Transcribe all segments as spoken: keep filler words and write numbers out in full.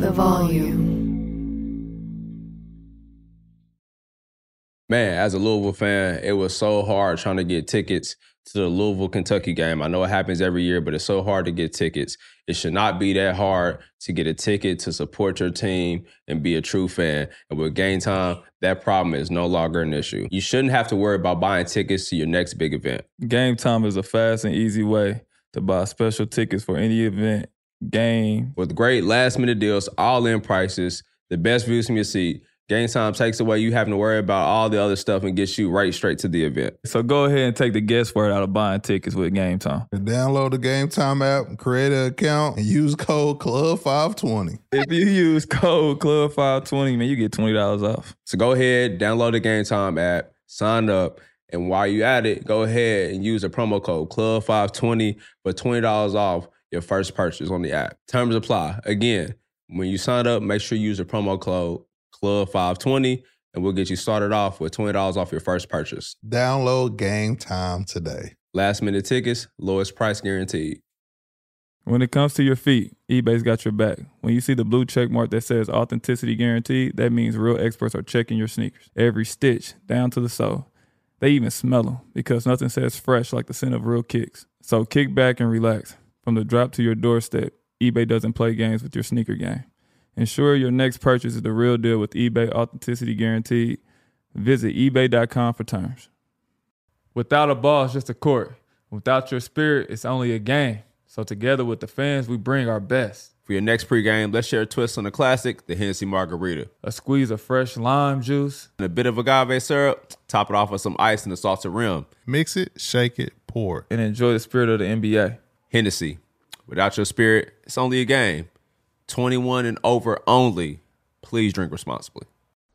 the volume. Man, as a Louisville fan, it was so hard trying to get tickets to the Louisville-Kentucky game. I know it happens every year, but it's so hard to get tickets. It should not be that hard to get a ticket to support your team and be a true fan. And with Game Time, that problem is no longer an issue. You shouldn't have to worry about buying tickets to your next big event. Game Time is a fast and easy way to buy special tickets for any event, game. With great last-minute deals, all-in prices, the best views from your seat, Game Time takes away you having to worry about all the other stuff and gets you right straight to the event. So go ahead and take the guesswork out of buying tickets with Game Time. Download the Game Time app, create an account, and use code Club five twenty. If you use code Club five twenty, man, you get twenty dollars off. So go ahead, download the Game Time app, sign up, and while you're at it, go ahead and use the promo code Club five twenty for twenty dollars off your first purchase on the app. Terms apply. Again, when you sign up, make sure you use the promo code Club five twenty, and we'll get you started off with twenty dollars off your first purchase. Download Game Time today. Last minute tickets, lowest price guaranteed. When it comes to your feet, eBay's got your back. When you see the blue check mark that says authenticity guaranteed, that means real experts are checking your sneakers. Every stitch, down to the sole. They even smell them because nothing says fresh like the scent of real kicks. So kick back and relax. From the drop to your doorstep, eBay doesn't play games with your sneaker game. Ensure your next purchase is the real deal with eBay Authenticity Guaranteed. Visit ebay dot com for terms. Without a ball, it's just a court. Without your spirit, it's only a game. So together with the fans, we bring our best. For your next pregame, let's share a twist on the classic, the Hennessy Margarita. A squeeze of fresh lime juice. And a bit of agave syrup. Top it off with some ice and a salted rim. Mix it, shake it, pour it. And enjoy the spirit of the N B A. Hennessy. Without your spirit, it's only a game. twenty-one and over only. Please drink responsibly.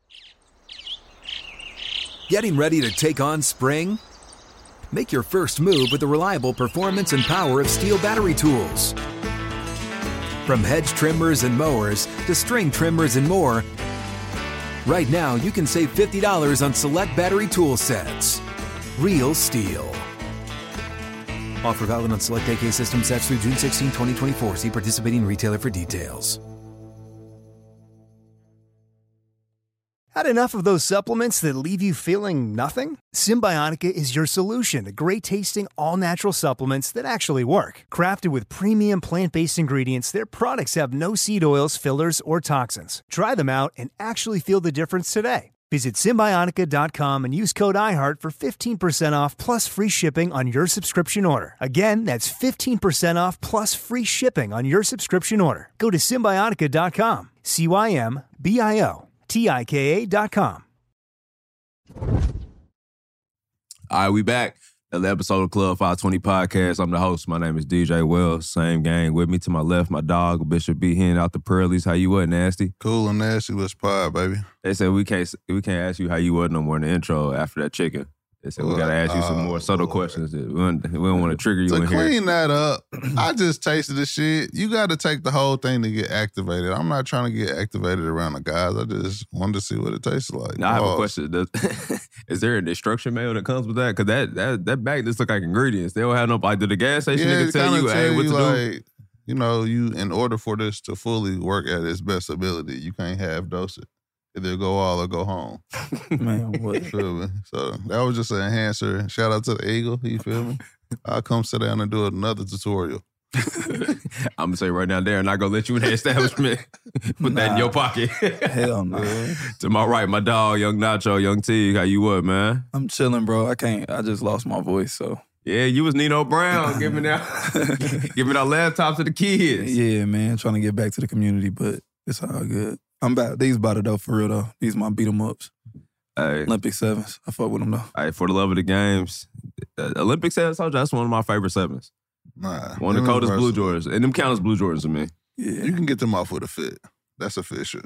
Getting ready to take on spring? Make your first move with the reliable performance and power of Steel battery tools. From hedge trimmers and mowers to string trimmers and more, right now you can save fifty dollars on select battery tool sets. Real Steel. Offer valid on select A K system sets through June sixteenth, twenty twenty-four. See participating retailer for details. Had enough of those supplements that leave you feeling nothing? Symbiotica is your solution to great-tasting, all-natural supplements that actually work. Crafted with premium plant-based ingredients, their products have no seed oils, fillers, or toxins. Try them out and actually feel the difference today. Visit Symbiotica dot com and use code iHeart for fifteen percent off plus free shipping on your subscription order. Again, that's fifteen percent off plus free shipping on your subscription order. Go to Symbiotica dot com. C Y M B I O T I K A dot com. All right, we back. Another episode of Club five twenty Podcast. I'm the host. My name is D J Wells. Same gang with me. To my left, my dog, Bishop B. Hen out the Pearlies. How you what, Nasty? Cool and nasty. Let's pod, baby. They said we can't we can't ask you how you was no more in the intro after that chicken. They said we got to ask you some more subtle questions. We don't, we don't want to trigger you to in here. To clean that up, I just tasted the shit. You got to take the whole thing to get activated. I'm not trying to get activated around the guys. I just wanted to see what it tastes like. Now, I have a question. Does, is there an instruction manual that comes with that? Because that, that, that bag just look like ingredients. They don't have no, like, did the gas station yeah, nigga tell you, tell hey, you what to like, do? You know, you in order for this to fully work at its best ability, you can't half dose it. Either go all or go home. Man, what? You feel me? So that was just an enhancer. Shout out to the Eagle, you feel me? I'll come sit down and do another tutorial. I'm going to say right now, Darren, not going to let you in the establishment. Put nah. that in your pocket. Hell no. Nah. To my right, my dog, Young Nacho, Young T. How you what, man? I'm chilling, bro. I can't. I just lost my voice, so. Yeah, you was Nino Brown giving out, giving out laptops to the kids. Yeah, man. Trying to get back to the community, but it's all good. I'm back. These about it, though, for real, though. These my beat-em-ups. Hey. Olympic sevens. I fuck with them, though. Hey, for the love of the games, uh, Olympic sevens, that's one of my favorite sevens. Nah. One of the coldest blue Jordans. And them count as blue Jordans to me. Yeah. You can get them off with a fit. That's official.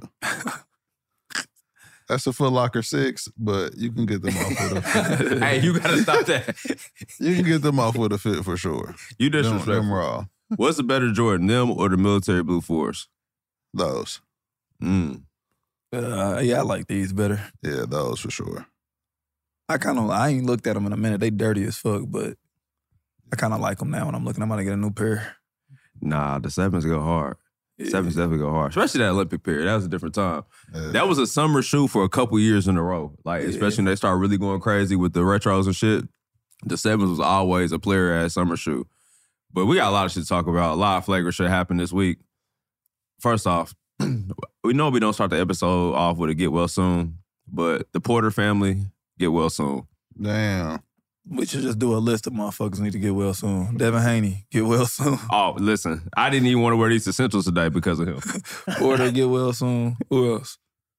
That's a Foot Locker six, but you can get them off with a fit. Hey, you got to stop that. You can get them off with a fit for sure. You disrespectful. Them, them raw. What's the better Jordan, them or the military blue fours? Those. Mm. Uh, yeah, I like these better. Yeah, those for sure. I kind of, I ain't looked at them in a minute. They dirty as fuck, but I kind of like them now when I'm looking. I'm going to get a new pair. Nah, the sevens go hard. Yeah. Sevens definitely go hard, especially that Olympic period. That was a different time. Yeah. That was a summer shoe for a couple years in a row. Like, Yeah. especially when they started really going crazy with the retros and shit. The sevens was always a player ass summer shoe. But we got a lot of shit to talk about. A lot of flagrant shit happened this week. First off, we know we don't start the episode off with a get well soon, but the Porter family, get well soon. Damn. We should just do a list of motherfuckers who need to get well soon. Devin Haney, get well soon. Oh, listen, I didn't even want to wear these essentials today because of him. Porter, get well soon. Who else?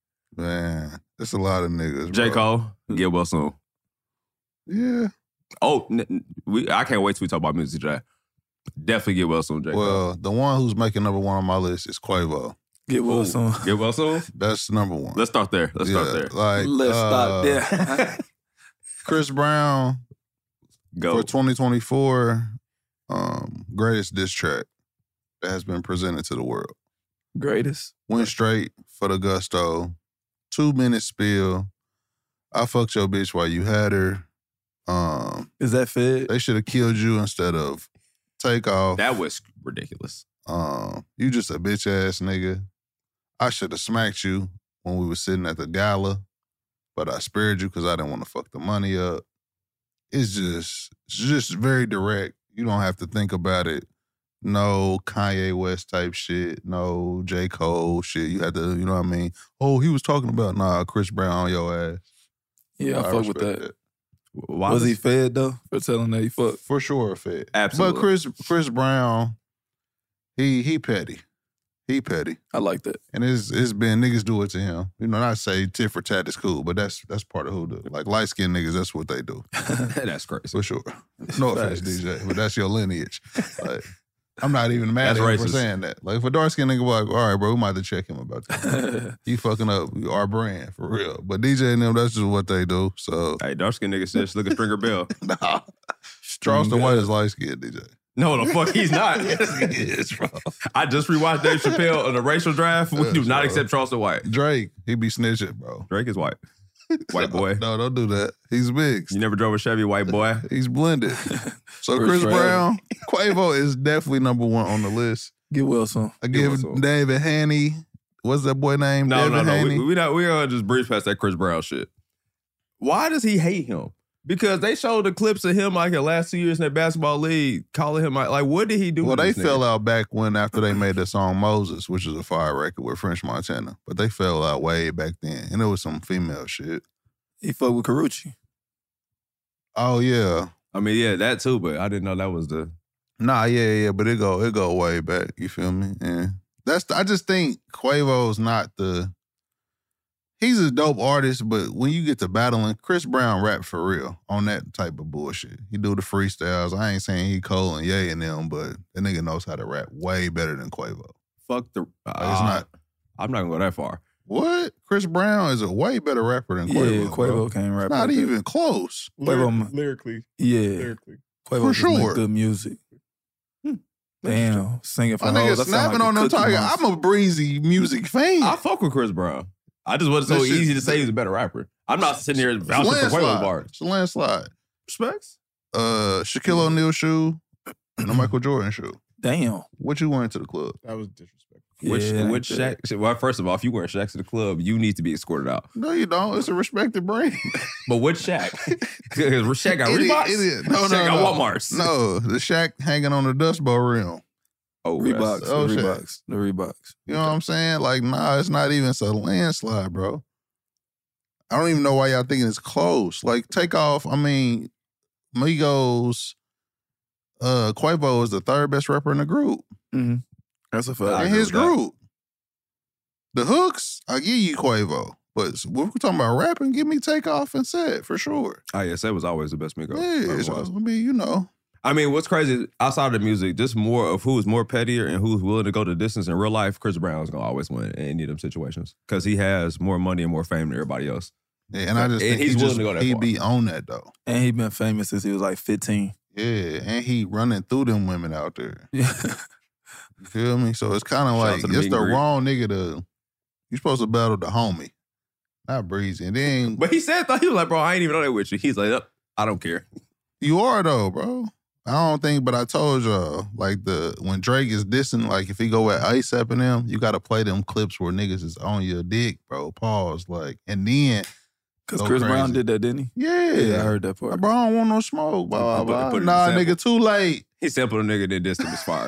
Man, there's a lot of niggas. J. bro. Cole, get well soon. Yeah. Oh, n- n- we I can't wait till we talk about music today. Definitely get well soon, J. Cole. Well, the one who's making number one on my list is Quavo. Get well Ooh, soon. Get well soon? That's number one. Let's start there. Let's Yeah, start there. Like, Let's uh, stop there. Chris Brown Go. for twenty twenty-four, um, greatest diss track that has been presented to the world. Greatest. Went straight for the gusto. Two minute spill. I fucked your bitch while you had her. Um, Is that fed? they should have killed you instead of take off. That was ridiculous. Um, you just a bitch ass nigga. I should have smacked you when we were sitting at the gala, but I spared you because I didn't want to fuck the money up. It's just, it's just very direct. You don't have to think about it. No Kanye West type shit. No J. Cole shit. You had to, you know what I mean? Oh, he was talking about, nah, Chris Brown on your ass. Yeah, I, fuck with respect that. Why Was he fed though for telling that he fucked? For sure, Fed. Absolutely. But Chris Chris Brown, he he petty. He petty. I like that. And it's it's been niggas do it to him. You know, not say tit for tat is cool, but that's that's part of who do. Like light skinned niggas, that's what they do. That's crazy. For sure. No offense, Facts. D J, but that's your lineage. Like, I'm not even mad That's at him for racist. saying that. Like if a dark skinned nigga was like, all right, bro, we might have to check him about that. You fucking up our brand for real. But D J and them, that's just what they do. So Hey, dark skinned nigga said, look at Stringer Bell. nah. Charleston White is light skinned, D J. No, the fuck he's not. Yes, bro. I just rewatched Dave Chappelle on the racial draft. We do Yes, not bro. accept Charleston White. Drake, he be snitching, bro. Drake is white. White boy. No, don't do that. He's mixed. You never drove a Chevy, white boy. He's blended. So Chris Chris Brown. Brown, Quavo is definitely number one on the list. Get well soon. I Give give us some. David Haney. What's that boy name? No, David no, no. Haney. We, we not. We gonna just breeze past that Chris Brown shit. Why does he hate him? Because they showed the clips of him like the last two years in that basketball league, calling him like, like what did he do? well, with they this fell nigga? out back when after they made the song Moses, which is a fire record with French Montana. But they fell out way back then, and it was some female shit. He fucked with Karuchi. Oh yeah, I mean, yeah, that too. But I didn't know that was the. nah, yeah, yeah. But it go it go way back. You feel me? And that's I just think Quavo's not the. He's a dope artist, but when you get to battling, Chris Brown rap for real on that type of bullshit. He do the freestyles. I ain't saying he Cole and Ye and them, but that nigga knows how to rap way better than Quavo. Fuck the. Like, it's uh, not. I'm not gonna go that far. What? Chris Brown is a way better rapper than Quavo. Yeah, bro. Quavo can't rap. Not like that. even close. Quavo, lyrically, yeah, lyrically. Quavo For just make sure. good music. Damn, singing for My hoes. nigga That sound snapping like on a them Cookie tiger. Monster. I'm a breezy music fan. I fuck with Chris Brown. I just wasn't so This shit- easy to say he's a better rapper. I'm not sitting here It's vouching for Quavo's landslide. bars. It's a landslide. Respects. Uh, Shaquille O'Neal shoe and a Michael Jordan shoe. Damn. What you wearing to the club? That was disrespectful. Which Yeah, which ain't that- Shaq? Well, first of all, if you wear Shaqs to the club, you need to be escorted out. No, you don't. It's a respected brand. But which Shaq? Because Shaq got Idiot, Reeboks. idiot. No, Shaq no, got no. Walmarts. No, the Shaq hanging on the Dust Bowl rim. Oh, Reeboks, that's- oh, the shit. Reeboks, the Reeboks. You know what I'm saying? Like, nah, it's not even. It's a landslide, bro. I don't even know why y'all thinking it's close. Like, take off. I mean, Migos, uh, Quavo is the third best rapper in the group. Mm-hmm. That's a I fact. in agree his with that. group. The hooks, I give you Quavo. But if we're talking about rapping, give me Takeoff and Set for sure. Oh, yes, that was always the best Migos. Yeah, Never so, was. I mean, you know. I mean, what's crazy outside of the music, just more of who's more pettier and who's willing to go the distance in real life. Chris Brown's gonna always win in any of them situations because he has more money and more fame than everybody else. Yeah, and I just And think he's he willing just, to go that he far. be on that though. And he been famous since he was like fifteen. Yeah, and he running through them women out there. Yeah. You feel me? So it's kind of Shout out like to the it's meet the and greet. wrong nigga to. You supposed to battle the homie, not Breezy. And then But he said, though, he was like, bro, I ain't even on that with you. He's like, "Up, I don't care. you are though, bro. I don't think, but I told y'all, like the when Drake is dissing, like if he go at ASAP and them, you gotta play them clips where niggas is on your dick, bro. Pause, like, and then Because go Chris crazy. Brown did that, didn't he? Yeah, Yeah, I heard that Like, part. bro, I don't want no smoke. Blah, blah, Put- blah. put it in Nah, the nigga, too late. He sampled a nigga that dissed him as fire.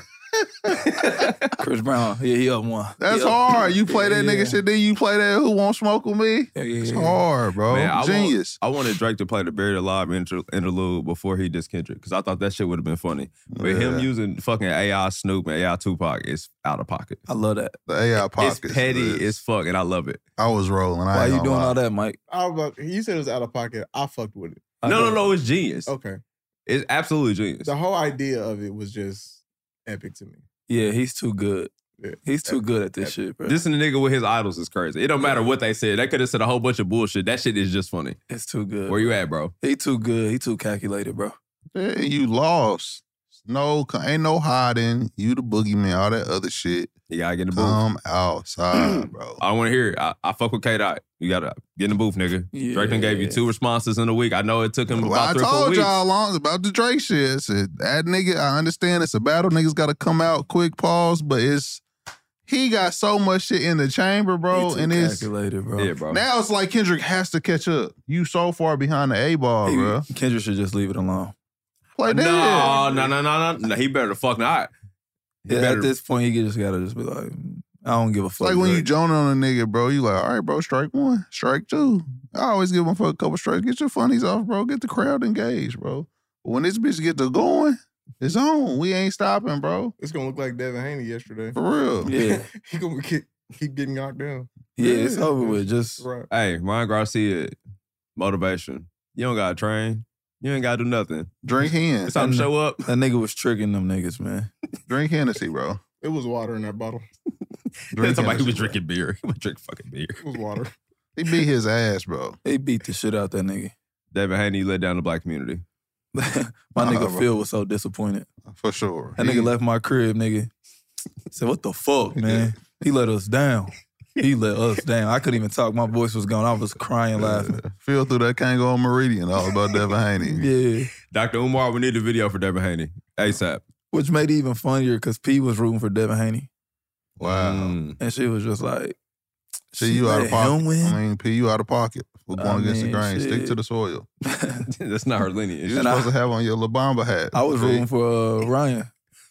Chris Brown, yeah, he up one. That's He up- hard. You play that Yeah. nigga shit, then you play that Who Won't Smoke With Me? Yeah, yeah, It's yeah. hard, bro. Man, I Genius. Want, I wanted Drake to play the Buried Alive inter- interlude before he dissed Kendrick because I thought that shit would have been funny. But him Yeah. using fucking A I Snoop and A I Tupac is out of pocket. I love that. The A I pockets. It's petty is- as fuck, and I love it. I was rolling. I Why ain't you gonna doing lie. all that, Mike? I was about, you said it was out of pocket. I fucked with it. I No, no, know. no, it's genius. Okay. It's absolutely genius. The whole idea of it was just epic to me. Yeah, he's too good. Yeah. He's too good at this Epic. shit, bro. This and the nigga with his idols is crazy. It don't matter what they said. They could have said a whole bunch of bullshit. That shit is just funny. It's too good. Where you at, bro? He too good. He too calculated, bro. Yeah, you lost. No, ain't no hiding. You the boogeyman, all that other shit. You gotta get in the booth. Come outside, bro. I don't want to hear it. I, I fuck with K-Dot. You gotta get in the booth, nigga. Yeah. Drake done gave you two responses in a week. I know it took him Well, about I three or four told weeks. y'all long about the Drake shit. I said, that nigga, I understand it's a battle. Niggas got to come out quick, pause, but it's, he got so much shit in the chamber, bro. He too And it's, calculated, bro. Yeah, bro. now it's like Kendrick has to catch up. You so far behind the A-ball, He- bro. Kendrick should just leave it alone. Play no, that. no, no, no, no, no. He better fuck not. He Yeah, better. at this point, he just gotta just be like, I don't give a It's fuck. like when you Drake. joning on a nigga, bro, you like, all right, bro, strike one, strike two. I always give him for a couple strikes. Get your funnies off, bro. Get the crowd engaged, bro. But when this bitch get to going, it's on. We ain't stopping, bro. It's gonna look like Devin Haney yesterday. For real. Yeah, he gonna keep, keep getting knocked down. yeah, it's over with. Just Right. Hey, Ryan Garcia, motivation. You don't gotta train. You ain't gotta do nothing. Drink hen. It's time to show up. that nigga was tricking them niggas, man. Drink Hennessy, bro. It was water in that bottle. That's somebody who was Hennessy, bro. drinking beer. He was drinking fucking beer. It was water. He beat his ass, bro. They beat the shit out that nigga. Devin Haney let down the black community. My Uh, nigga bro. Phil was so disappointed. For sure. That He- nigga left my crib, nigga. Said, what the fuck, man? He let us down. He let us down. I couldn't even talk. My voice was gone. I was crying, laughing. Feel through that can't go on Meridian. All about Devin Haney. Yeah. Doctor Umar, we need a video for Devin Haney. ASAP. Which made it even funnier because P was rooting for Devin Haney. Wow. Mm. And she was just like, See, she you out let of pocket. him win? I mean, P, you out of pocket. We're going I against mean, the grain. Stick shit. to the soil. That's not her lineage. You're And I- supposed to have on your La Bamba hat. I was P. rooting for uh, Ryan.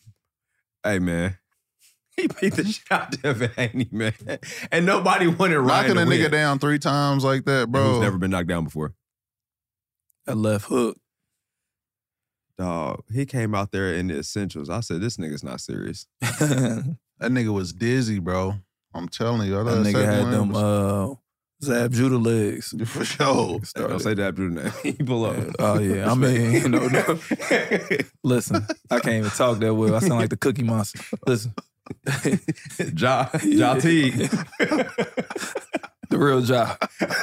Hey, man. He beat the shit out of Devin Haney, man. And nobody wanted Ryan Knocking to a win. nigga down three times like that, Bro. Who's bro. never been knocked down before. That left hook. Dog, he came out there in the essentials. I said, this nigga's not serious. that That nigga was dizzy, bro. I'm telling you. I thought nigga second had one them was- uh, Zab Judah legs. for sure. Hey, don't say that, Drew. Name. He pull up. Oh, yeah. I mean, you know, no. Listen, I can't even talk that well. I sound like the Cookie Monster. Listen. Ja, ja T. The real job.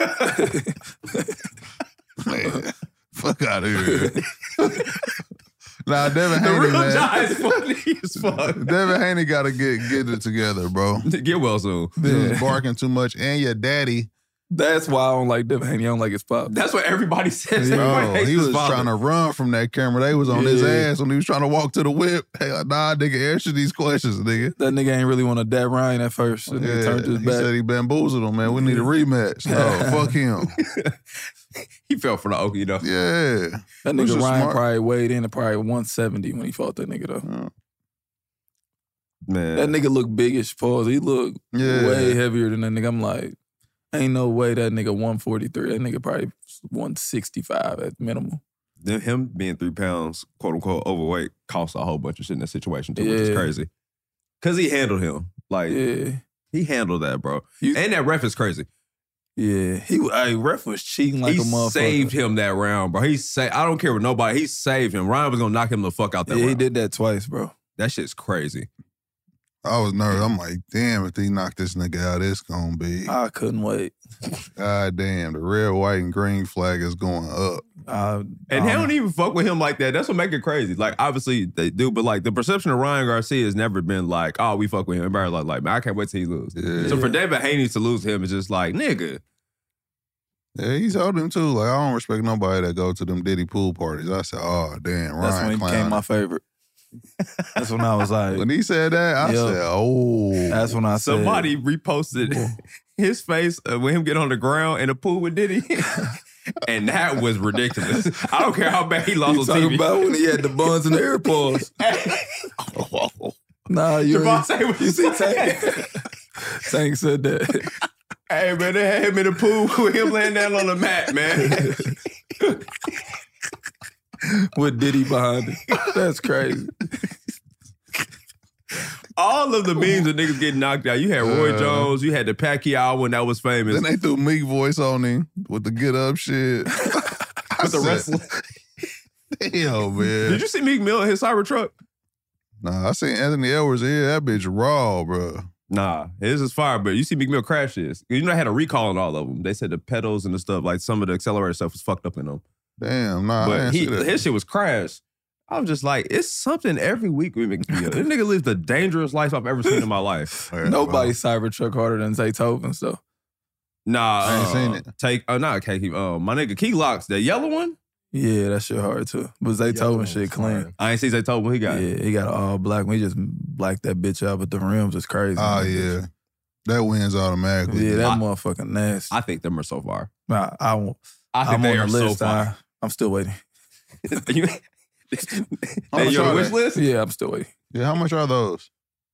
Man, fuck out of here. Nah, Devin The Haney, real man. Ja is funny as fuck. Devin Haney got to get get it together, bro. Get well soon. He was barking too much, and your daddy, That's why I don't like Devin Haney. I don't like his pop. That's what everybody says. bro, Everybody hates he his was father. trying to run from that camera. They was on his Yeah. ass when he was trying to walk to the whip. Hey, nah, nigga, answer these questions, nigga. That nigga ain't really want to dab Ryan at first. That nigga Yeah, turned his he back. said he bamboozled him, man. We need a rematch. No, fuck him. He fell for the okie though. Yeah. That Which nigga is Ryan smart. probably weighed in at probably one seventy when he fought that nigga though. Man. That nigga look biggish, pause. He look Yeah. way heavier than that nigga. I'm like, ain't no way that nigga one forty-three. That nigga probably one sixty-five at minimum. Then him being three pounds, quote unquote, overweight cost a whole bunch of shit in that situation too, which is Yeah. crazy. Cause he handled him. Like Yeah. he handled that, bro. You- and that ref is crazy. Yeah. He hey, ref was cheating like he a motherfucker. saved him that round, bro. He sa- I don't care with nobody. He saved him. Ryan was gonna knock him the fuck out that Yeah, round. he did that twice, bro. That shit's crazy. I was nervous. I'm like, damn, if they knock this nigga out, it's gonna be. I couldn't wait. God damn, the red, white, and green flag is going up. I, And they um, don't even fuck with him like that. That's what make it crazy. Like, obviously they do, but like the perception of Ryan Garcia has never been like, oh, we fuck with him. Everybody's like, like, man, I can't wait till he lose. Yeah. So for Devin Haney to lose to him is just like, nigga, Yeah, he told him too. Like, I don't respect nobody that go to them Diddy pool parties. I said, oh, damn, Ryan That's when he Clown. became my favorite. That's when I was like, When he said that, I Yo. said, oh. that's when I said, Somebody reposted his face uh, with him get on the ground in the pool with Diddy. And that was ridiculous. I don't care how bad he lost you on talking T V. about when he had the buns and the AirPods. Nah, you, Javon ain't- say you see Tank? Tank said that. Hey, man, they had him in the pool with him laying down on the mat, man. With Diddy behind it. That's crazy. All of the memes of niggas getting knocked out. You had Roy Uh. Jones. You had the Pacquiao one that was famous. Then they threw Meek voice on him with the get up shit. With the wrestler. Damn, man. Did you see Meek Mill in his Cybertruck? Nah, I seen Anthony Edwards here. That bitch raw, bro. Nah, his is fire, but you see Meek Mill crash this. You know, I had a recall on all of them. They said the pedals and the stuff, like some of the accelerator stuff was fucked up in them. Damn, nah. I But didn't he, see that. his shit was crashed. I was just like, it's something every week with Meek Mill. This nigga lives the dangerous life I've ever seen in my life. Yeah, Nobody Cybertruck harder than Zaytoven, so. Nah, I ain't uh, seen it. Take, uh, not K. Uh, my nigga Key Locks, the yellow one. Yeah, that shit hard too. But Yellow Zaytoven one's shit fire. clean. I ain't see they told what he got. Yeah, he got an all black one. He just blacked that bitch out, but the rims is crazy. Oh, man. yeah. That wins automatically. Yeah, that I- motherfucking nasty. I think them are so far. Nah, I won't. I think I'm they on are the list. so far. I, I'm still waiting. you, How they much your are wish they? list? Yeah, I'm still waiting. Yeah, how much are those?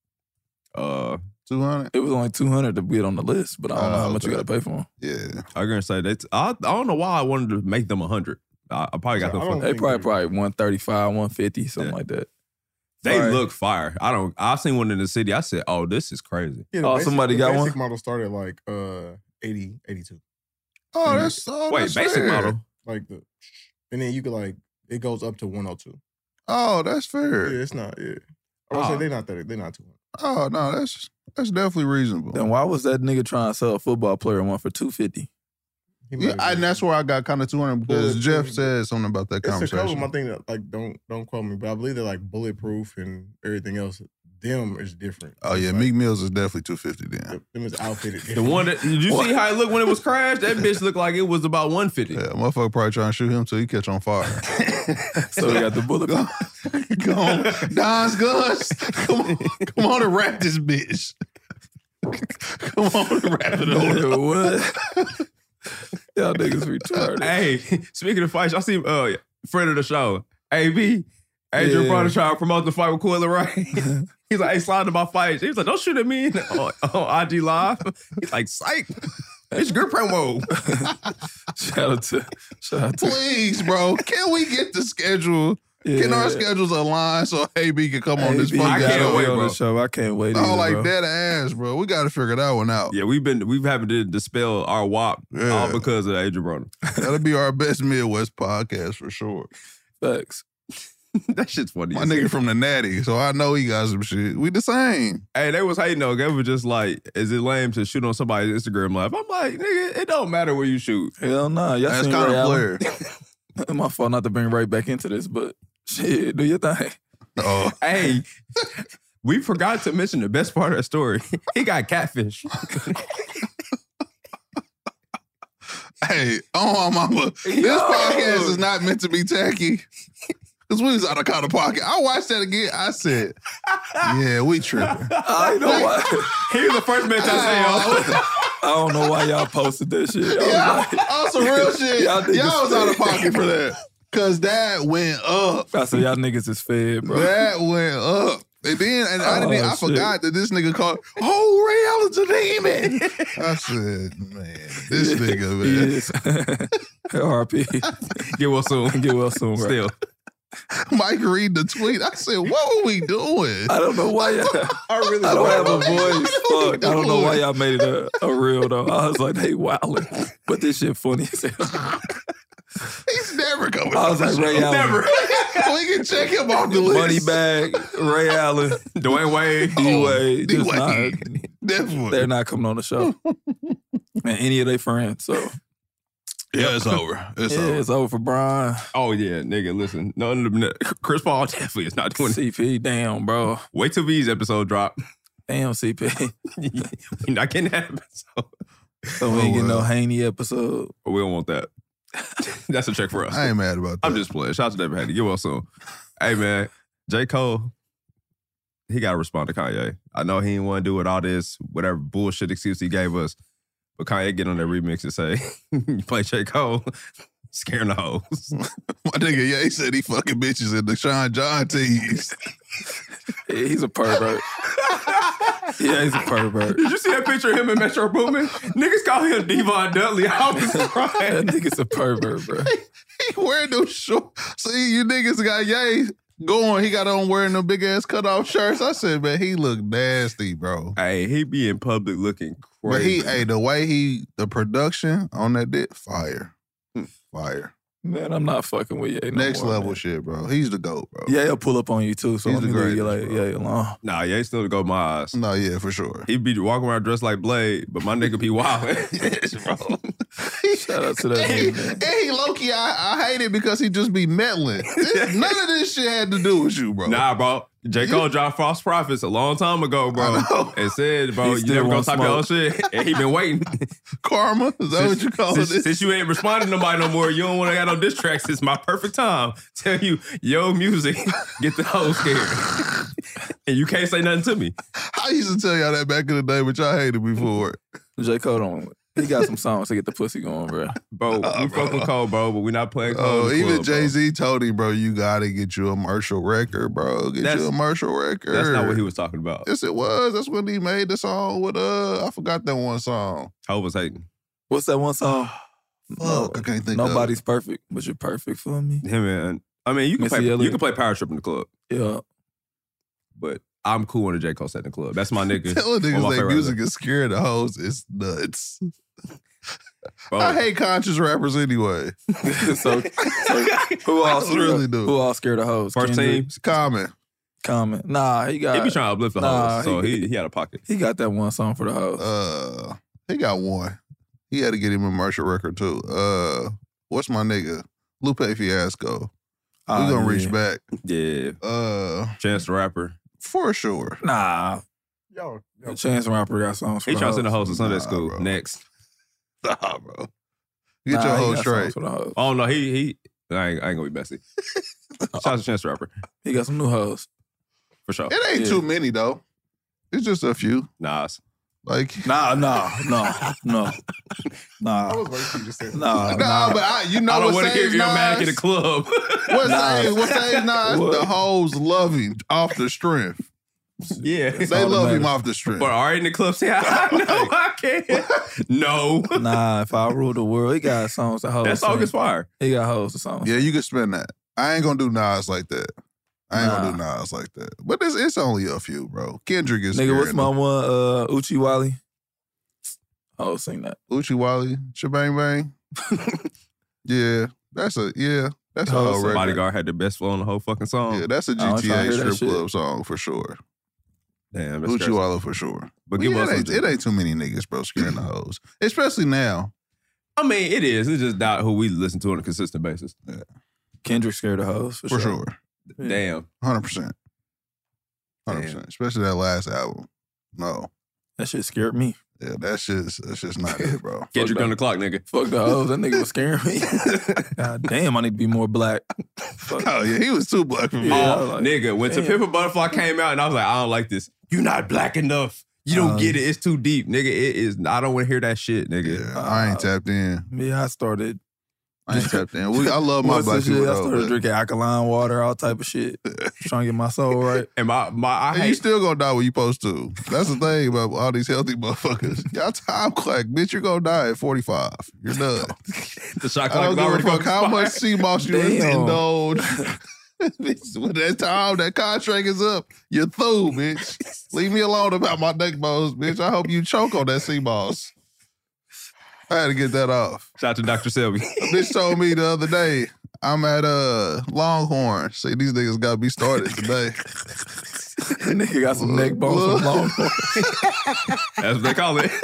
Uh, two hundred? It was only two hundred to get on the list, but I don't know Oh, how much you okay. got to pay for them. Yeah. I'm gonna say that. I, I don't know why I wanted to make them a hundred. I, I probably got I them. don't For, They think probably they're- probably one thirty-five, one fifty, something Yeah. like that. they Right. look fire. I don't. I seen one in the city. I said, "Oh, this is crazy." Yeah, the Oh, basic, somebody the got basic one? model started at like uh eighty, eighty-two. Oh, that's oh, Wait, that's basic fair. model. Like the, and then you could like it goes up to one oh two. Oh, that's Yeah, fair. it's not. Yeah, I would Oh. say they're not that. They're not too much. Oh, no, that's that's definitely reasonable. Then why was that nigga trying to sell a football player one for two fifty? He Yeah, might have and been- that's where I got kind of two hundred because Bulletproof. Jeff said something about that It's a couple of conversation. my thing that like don't don't quote me, but I believe they're like bulletproof and everything else. Them is different. Oh, yeah, Like, Meek Mills is definitely two fifty then. them them is outfitted. The different. one that did you see how it looked when it was crashed? That bitch looked like it was about one fifty. Yeah, motherfucker probably trying to shoot him till he catch on fire. So they got the bullet. Go, go on. Don's guns. Come on, come on and wrap this bitch. Come on and wrap it up. What? Y'all niggas retarded. Hey, speaking of fights, y'all see uh friend of the show, A B. Adrian Yeah. Broner trying to promote the fight with Coyle Ray. He's like, hey, slide to my fights. He was like, don't shoot at me on, on I G Live. He's like, psych. It's good promo. Shout out to, shout out to. Please, bro. Can we get the schedule? Can our schedules align so A B can come on this A B I fucking can't gotta show? wait, be on bro. the show. I can't wait. Oh, either, like bro. that ass, bro. We got to figure that one out. Yeah, we've been we've having to dispel our W A P all Yeah. because of Adrian Broner. That'll be our best Midwest podcast for sure. Facts. That shit's funny. My as nigga hell. from the Natty, so I know he got some shit. We the same. Hey, they was hating though. They were just like, is it lame to shoot on somebody's Instagram live? I'm like, nigga, it don't matter where you shoot. Hell nah. Y'all That's seen kind Ray of Allen? player. My fault not to bring Ray back into this, but shit, do your thing. Oh, Hey, we forgot to mention the best part of the story. He got catfish. hey, oh my mama, this podcast is not meant to be tacky. Cause we was out of kind of pocket. I watched that again. I said, "Yeah, we tripping." I know why. He was the first man to say, I don't know why y'all posted that shit. I was Yeah, like- on some real shit. Y'all Y'all, niggas was out of fed. pocket for that. Cause that went up. I said, y'all niggas is fed, bro. That went up. And then and I didn't. Oh, I shit. forgot that this nigga called. Oh, Ray Allen's a demon. I said, man, this nigga, He man. is. R P. get well soon. Get well soon, bro. Still. Mike read the tweet. I said, what were we doing? I don't know why y'all. I really I don't have a What are we voice. Fuck. I don't know why doing? y'all made it a, a real though. I was like, they wildin'. But this shit funny as hell. He's never coming. I was on like, the Ray show. Allen. Never. We can check him off the list. Money bag, Ray Allen, Dwayne Wade. D Wade. Just not, D-Wade. Definitely. they're not coming on the show. And any of their friends. So Yeah, it's over. It's yeah, over. it's over for Brian. Oh yeah, nigga. Listen, none of them. Chris Paul definitely is not doing it. C P, damn, bro. Wait till V's episode drop. Damn, C P. We're not getting that episode. So we ain't getting no Haney episode. We don't want that. That's a check for us. I ain't mad about that. I'm just playing. Shout out to David Haney. Get well soon. Hey, man. J. Cole, he got to respond to Kanye. I know he didn't want to do with all this, whatever bullshit excuse he gave us. But Kanye get on that remix and say, you play J. Cole, scaring the hoes. My nigga, yeah, he said he fucking bitches in the Sean John tees. Yeah, he's a pervert. Yeah, he's a pervert. Did you see that picture of him in Metro Boomin? Niggas call him Devon Dudley. I was crying. That nigga's a pervert, bro. He wearing those shorts. See, you niggas got Ye going. He got on wearing them big ass cut off shirts. I said, man, he look nasty, bro. Hey, he be in public looking crazy. But he, hey, the way he, the production on that dick, fire. Fire. Man, I'm not fucking with Ye no Next more, level man. shit, bro. He's the GOAT, bro. Yeah, he'll pull up on you too. So He's let the me leave you greatest, like, bro. yeah, alone. Nah, yeah, he still to go my eyes. No, yeah, for sure. He be walking around dressed like Blade, but my nigga be wildin'. bro. Shout out to that And he, nigga, man. and he low-key, I, I hate it because he just be meddling. This- none of this shit had to do with you, bro. Nah, bro. J. Cole dropped False Prophets a long time ago, bro. I know. And said, bro, He you still never gonna want stop your own smoke. shit. And he been waiting. Karma? Is that what you call since, it? since you ain't responding to nobody no more, you don't want to have no diss tracks. It's my perfect time. Tell you, yo, music, get the hoes scared. And you can't say nothing to me. I used to tell y'all that back in the day, but y'all hated me for it. J. Cole don't. He got some songs to get the pussy going, bro. Bro, Uh, we bro. fuck with Cole, bro, but we not playing Cole. Oh, in the even club, bro. Jay-Z told him, bro, you gotta get you a Marshall record, bro. Get That's- you a Marshall record. That's not what he was talking about. Yes, it was. That's when he made the song with uh, I forgot that one song. Cole was hating. What's that one song? Fuck, I can't think Nobody's perfect, but you're perfect for me. Him and I mean, you can Missy play Elliott. you can play Power Trip in the club, Yeah. but I'm cool when a J. Cole set in the club. That's my of. nigga. Telling One of my niggas their favorite music rappers. is scared of hoes is nuts. Bro, I hate conscious rappers anyway. so, so who all I scared? really do. Who all scared of hoes? First Kendrick? team. It's common. Comment. Nah, he got. He be trying to uplift the Nah, hoes, so he- he, he had a pocket. He got that one song for the hoes. Uh, he got one. He had to get him a Marshall record too. Uh, what's my nigga? Lupe Fiasco. We Ah, gonna yeah. reach back. Yeah, Uh, Chance the Rapper. for sure. Nah, Yo, yo, Chance the Rapper got songs for He the trying to send the hoes. hoes to Sunday Nah, school bro. next. Nah, bro. Get Nah, your he hoe got straight. songs for the hoes. Oh no, he he. I ain't, I ain't gonna be messy. Shout out to Chance the Rapper He got some new hoes. for sure. It ain't Yeah. too many though. It's just a few. Nas. Like Nah, nah, no, no, I nah, was waiting for you to say that. nah, no, nah. but I, you know I don't what want to hear saves your Mac in the Nas? club. What Nas. saves? What saves Nas? What? The hoes love him off the strength. yeah. It's They love him automatic. off the strength. But already in the club, say, I know I can't. No. Nah, if I rule the world, he got songs to hoes. That song sing. is fire. He got hoes to songs. Yeah, you can spend that. I ain't gonna do Nas like that. I ain't gonna do Nah. Nas like that. But it's, it's only a few, bro. Kendrick is Nigga, what's scaring my them. one? Uh, Uchi Wally. Oh, sing that. Uchi Wally, Shebang Bang. Yeah, that's a yeah, that's a Oh, whole so record. Bodyguard had the best flow on the whole fucking song. Yeah, that's a I was G T trying to A hear that strip shit. club song for sure. Damn, that's Uchi crazy. Wally for sure. But But give yeah, us it, ain't, some- it ain't too many niggas, bro, scaring the hoes. Especially now. I mean, it is. It's just not who we listen to on a consistent basis. Kendrick scared of hoes for, For sure. sure. Yeah. Damn. one hundred percent. one hundred percent. Especially that last album. No. That shit scared me. Yeah, that's just that's just not it, bro. Kendrick that. on the clock, nigga. Fuck the hoes. That nigga was scaring me. God damn, I need to be more black. Fuck. Oh yeah, he was too black for me. Yeah, I oh, was like, nigga, when To damn. Pimp a Butterfly came out, and I was like, I don't like this. You not black enough. You don't Um, get it. It's too deep, nigga. It is. I don't want to hear that shit, nigga. Yeah, I ain't tapped in. Yeah, I started. I ain't tapped in. We, I love my What's black the shit? people I though. started but- drinking alkaline water, all type of shit. Trying to get my soul right. And my my I And you hate still gonna die when you supposed to. That's the thing about all these healthy motherfuckers. Y'all time clock, bitch. You're gonna die at forty-five. You're done. the shot I clock don't is give a already fuck how gonna much expire. sea moss you Damn. indulge. Bitch, when that time, that contract is up, you're through, bitch. Leave me alone about my neck bones, bitch. I hope you choke on that sea moss. I had to get that off. Shout out to Doctor Selby. A bitch told me the other day, I'm at uh, Longhorn. See, these niggas got me started today. That nigga got some neck bones from Longhorn. That's what they call it.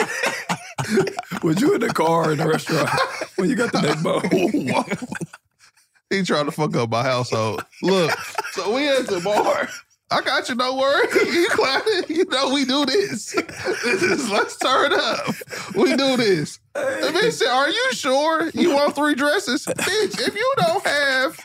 Was you in the car or in the restaurant when you got the neck bone? He trying to fuck up my household. Look, so we at the bar. I got you, don't worry. You clapping? You know we do this. This is, let's turn up. We do this. The bitch said, are you sure you want three dresses? Bitch, if you don't have...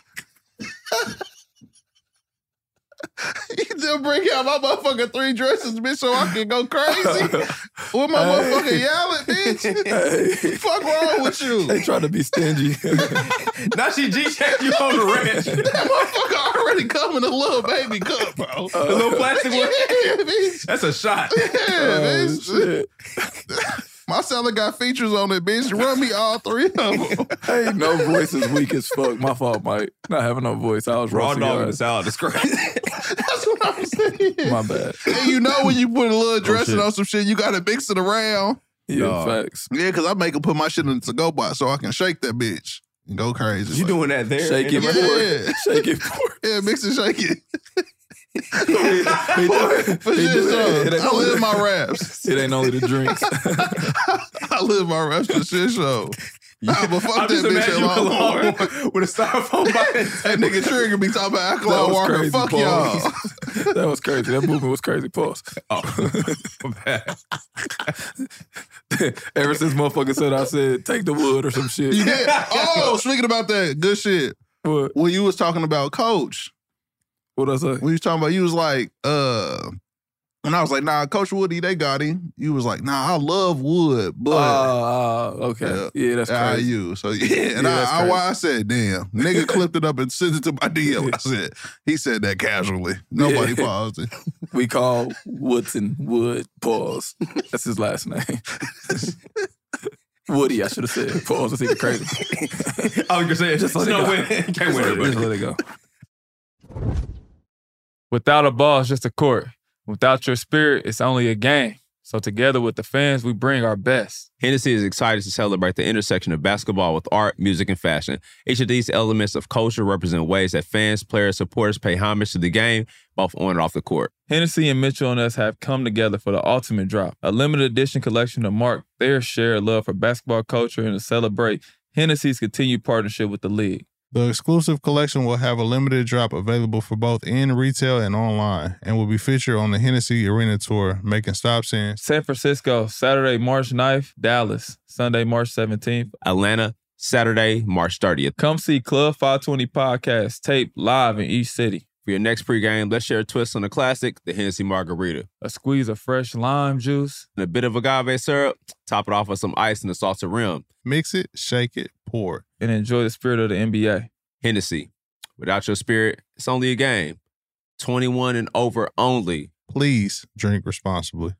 You still bring out my motherfucking three dresses, bitch, so I can go crazy with my motherfucking yelling, bitch. Hey. Fuck wrong with you? They trying to be stingy. Now she G-checked you on the ranch. That motherfucker already come in a little baby cup, bro. A little plastic one. Yeah, bitch. That's a shot. Yeah, Oh, bitch. shit. My salad got features on it, bitch. Run me all three of them. Hey, no voice is weak as fuck. My fault, Mike. Not having no voice. I was Raw roasting dog your in the ass. salad is crazy. That's what I'm saying. My bad. And you know when you put a little dressing shit. on some shit, you got to mix it around. Yeah, Dog. facts. Yeah, because I make him put my shit in the to-go box so I can shake that bitch and go crazy. You doing that there? Shake it, Yeah. pour. Shake it, pour. Yeah, mix and shake it. He do- For he shit, do- show. it ain't I only- live my raps. It ain't only the drinks. I live my raps for shit show. Nah, but fuck I that just bitch imagine you alone. alone with a styrofoam box. That nigga Trigger be talking about That alkaline was Walker. crazy, Fuck pause. y'all. That was crazy. That movement was crazy. Pause. Oh, bad. Ever since motherfucker said I said take the wood or some shit. You did? Oh, speaking about that, good shit. What? When you was talking about Coach, What I say? when you was talking about, you was like, uh, and I was like, nah, Coach Woody, they got him. You was like, nah, I love Wood, but Uh, uh, okay. Yeah. Yeah, that's I crazy. you. So yeah, and Yeah, that's I, I, crazy. why I said, damn, nigga clipped it up and sent it to my D M. I said, he said that casually. Nobody Yeah. paused it. We call Woodson Wood. Pause. That's his last name. Woody, I should have said. Pause. That's even crazy. I was gonna say Just let it no go. way. Can't Just win let, it, just buddy. let it go. Without a ball, it's just a court. Without your spirit, it's only a game. So together with the fans, we bring our best. Hennessy is excited to celebrate the intersection of basketball with art, music, and fashion. Each of these elements of culture represent ways that fans, players, supporters pay homage to the game, both on and off the court. Hennessy and Mitchell and us have come together for the ultimate drop, a limited edition collection to mark their shared love for basketball culture and to celebrate Hennessy's continued partnership with the league. The exclusive collection will have a limited drop available for both in retail and online and will be featured on the Hennessy Arena Tour, making stops in San Francisco, Saturday, March ninth, Dallas, Sunday, March seventeenth. Atlanta, Saturday, March thirtieth. Come see Club five twenty podcast taped live in each city. For your next pregame, let's share a twist on the classic, the Hennessy Margarita. A squeeze of fresh lime juice. And a bit of agave syrup, top it off with some ice and a salted rim. Mix it, shake it, pour. And enjoy the spirit of the N B A. Hennessy. Without your spirit, it's only a game. twenty-one and over only. Please drink responsibly.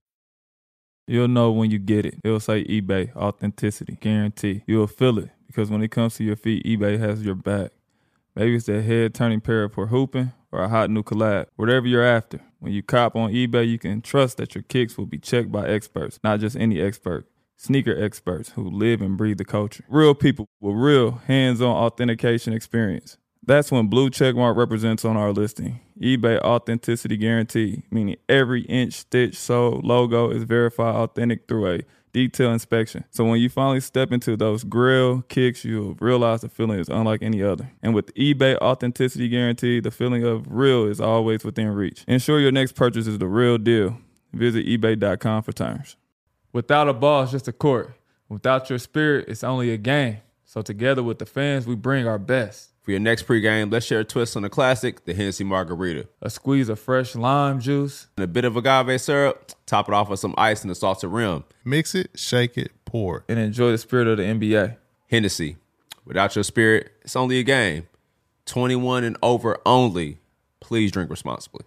You'll know when you get it. It'll say eBay, authenticity, guarantee. You'll feel it because when it comes to your feet, eBay has your back. Maybe it's that head-turning pair for hooping or a hot new collab. Whatever you're after, when you cop on eBay, you can trust that your kicks will be checked by experts, not just any expert. Sneaker experts who live and breathe the culture. Real people with real hands-on authentication experience. That's when Blue Checkmark represents on our listing. eBay Authenticity Guarantee, meaning every inch, stitch, sole, logo is verified authentic through a detailed inspection. So when you finally step into those grill kicks, you'll realize the feeling is unlike any other. And with eBay Authenticity Guarantee, the feeling of real is always within reach. Ensure your next purchase is the real deal. Visit ebay dot com for terms. Without a ball, it's just a court. Without your spirit, it's only a game. So together with the fans, we bring our best. For your next pregame, let's share a twist on the classic, the Hennessy Margarita. A squeeze of fresh lime juice. And a bit of agave syrup, top it off with some ice and a salted rim. Mix it, shake it, pour. And enjoy the spirit of the N B A. Hennessy. Without your spirit, it's only a game. twenty-one and over only. Please drink responsibly.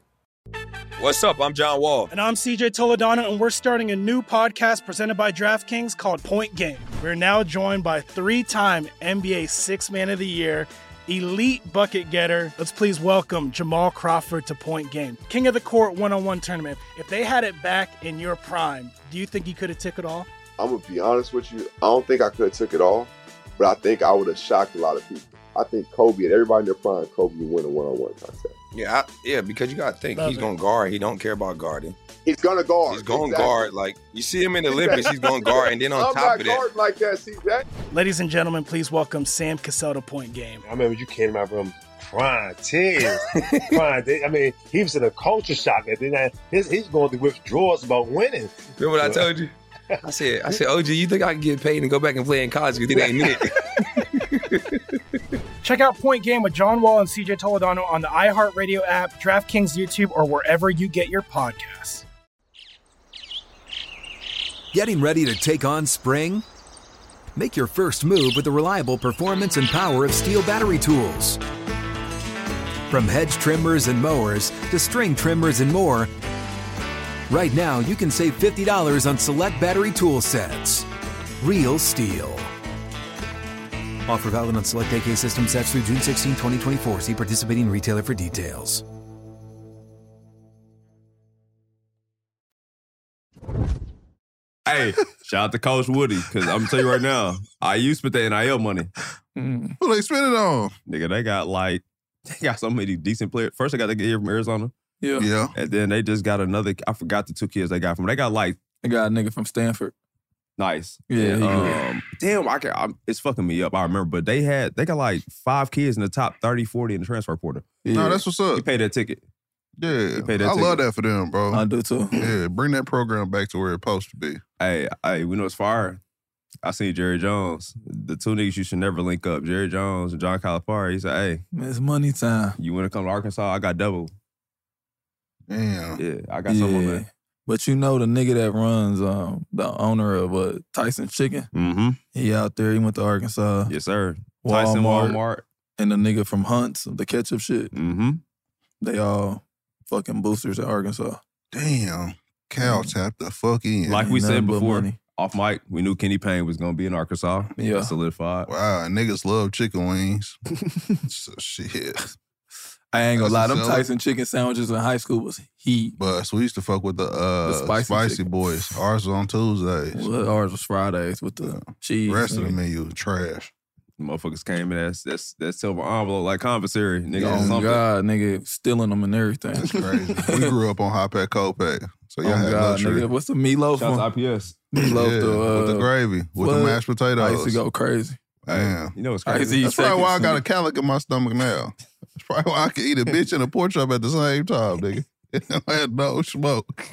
What's up? I'm John Wall. And I'm C J Toledano, and we're starting a new podcast presented by DraftKings called Point Game. We're now joined by three-time N B A Sixth Man of the Year, elite bucket getter. Let's please welcome Jamal Crawford to Point Game. King of the Court one-on-one tournament. If they had it back in your prime, do you think you could have took it all? I'm going to be honest with you. I don't think I could have took it all, but I think I would have shocked a lot of people. I think Kobe and everybody in their prime, Kobe would win a one-on-one contest. Yeah, I, yeah, because you got to think Love he's it. going to guard. He don't care about guarding. He's going to guard. He's going to Exactly. guard. Like, you see him in the Olympics, he's going to guard. And then on I'm top not of that, guarding like that, C J. Ladies and gentlemen, please welcome Sam Cassell to Point Game. I remember you came in my room crying, tears, crying. They- I mean, he was in a culture shock. And then I- his, he's going through withdrawals about winning. Remember what I told you? I said, I said, O G, you think I can get paid and go back and play in college? You think I ain't it? Check out Point Game with John Wall and C J Toledano on the iHeartRadio app, DraftKings YouTube, or wherever you get your podcasts. Getting ready to take on spring? Make your first move with the reliable performance and power of Steel battery tools. From hedge trimmers and mowers to string trimmers and more, right now you can save fifty dollars on select battery tool sets. Real Steel. Offer valid on select A K system sets through June sixteenth, twenty twenty-four. See participating retailer for details. Hey, shout out to Coach Woody, because I'm going to tell you right now, I used to spend the N I L money. Who they spend it on? Nigga, they got like, they got so many decent players. First, they got to get here from Arizona. Yeah. Yeah. And then they just got another, I forgot the two kids they got from. They got like, They got a nigga from Stanford. nice. Yeah, he good. Um, damn, I can, I'm, it's fucking me up. I remember, but they had, they got like five kids in the top thirty, forty in the transfer portal. Yeah. No, that's what's up. You pay that ticket. Yeah. You pay that I love ticket. that for them, bro. I do too. Yeah, bring that program back to where it's supposed to be. Hey, hey, we know it's fire. I seen Jerry Jones. The two niggas you should never link up. Jerry Jones and John Calipari. He said, hey, It's money time. you want to come to Arkansas? I got double. Damn. Yeah, I got some on Yeah. that. But you know the nigga that runs, um, the owner of uh, Tyson Chicken, Mm-hmm. he out there, he went to Arkansas. Yes, sir. Tyson Walmart. Walmart. And the nigga from Hunt's, the ketchup shit, Mm-hmm. they all fucking boosters at Arkansas. Damn. Cal tapped the fuck in. Like we Ain't said nothing but before, money. off mic, we knew Kenny Payne was going to be in Arkansas. Yeah. That's solidified. Wow, niggas love chicken wings. So shit. I ain't gonna lie, That's them a seller. Tyson chicken sandwiches in high school was heat. But so we used to fuck with the uh The spicy spicy, chicken. boys. Ours was on Tuesdays. Well, ours was Fridays with the cheese. The rest of the nigga. menu was trash. Motherfuckers came in that's that's that silver envelope like commissary. Nigga, Oh something. God, nigga, stealing them and everything. That's crazy. we grew up on hot pack, cold pack. So Oh y'all had God, luxury. nigga, what's the meatloaf? Shouts to I one? P S. Meatloaf, Yeah, the, uh, with the gravy, with what? the mashed potatoes. I used to go crazy. Damn. You know what's I used to crazy? eat That's probably why I seconds, got a nigga. calic in my stomach now. That's probably why I can eat a bitch and a pork chop at the same time, nigga. I had no smoke.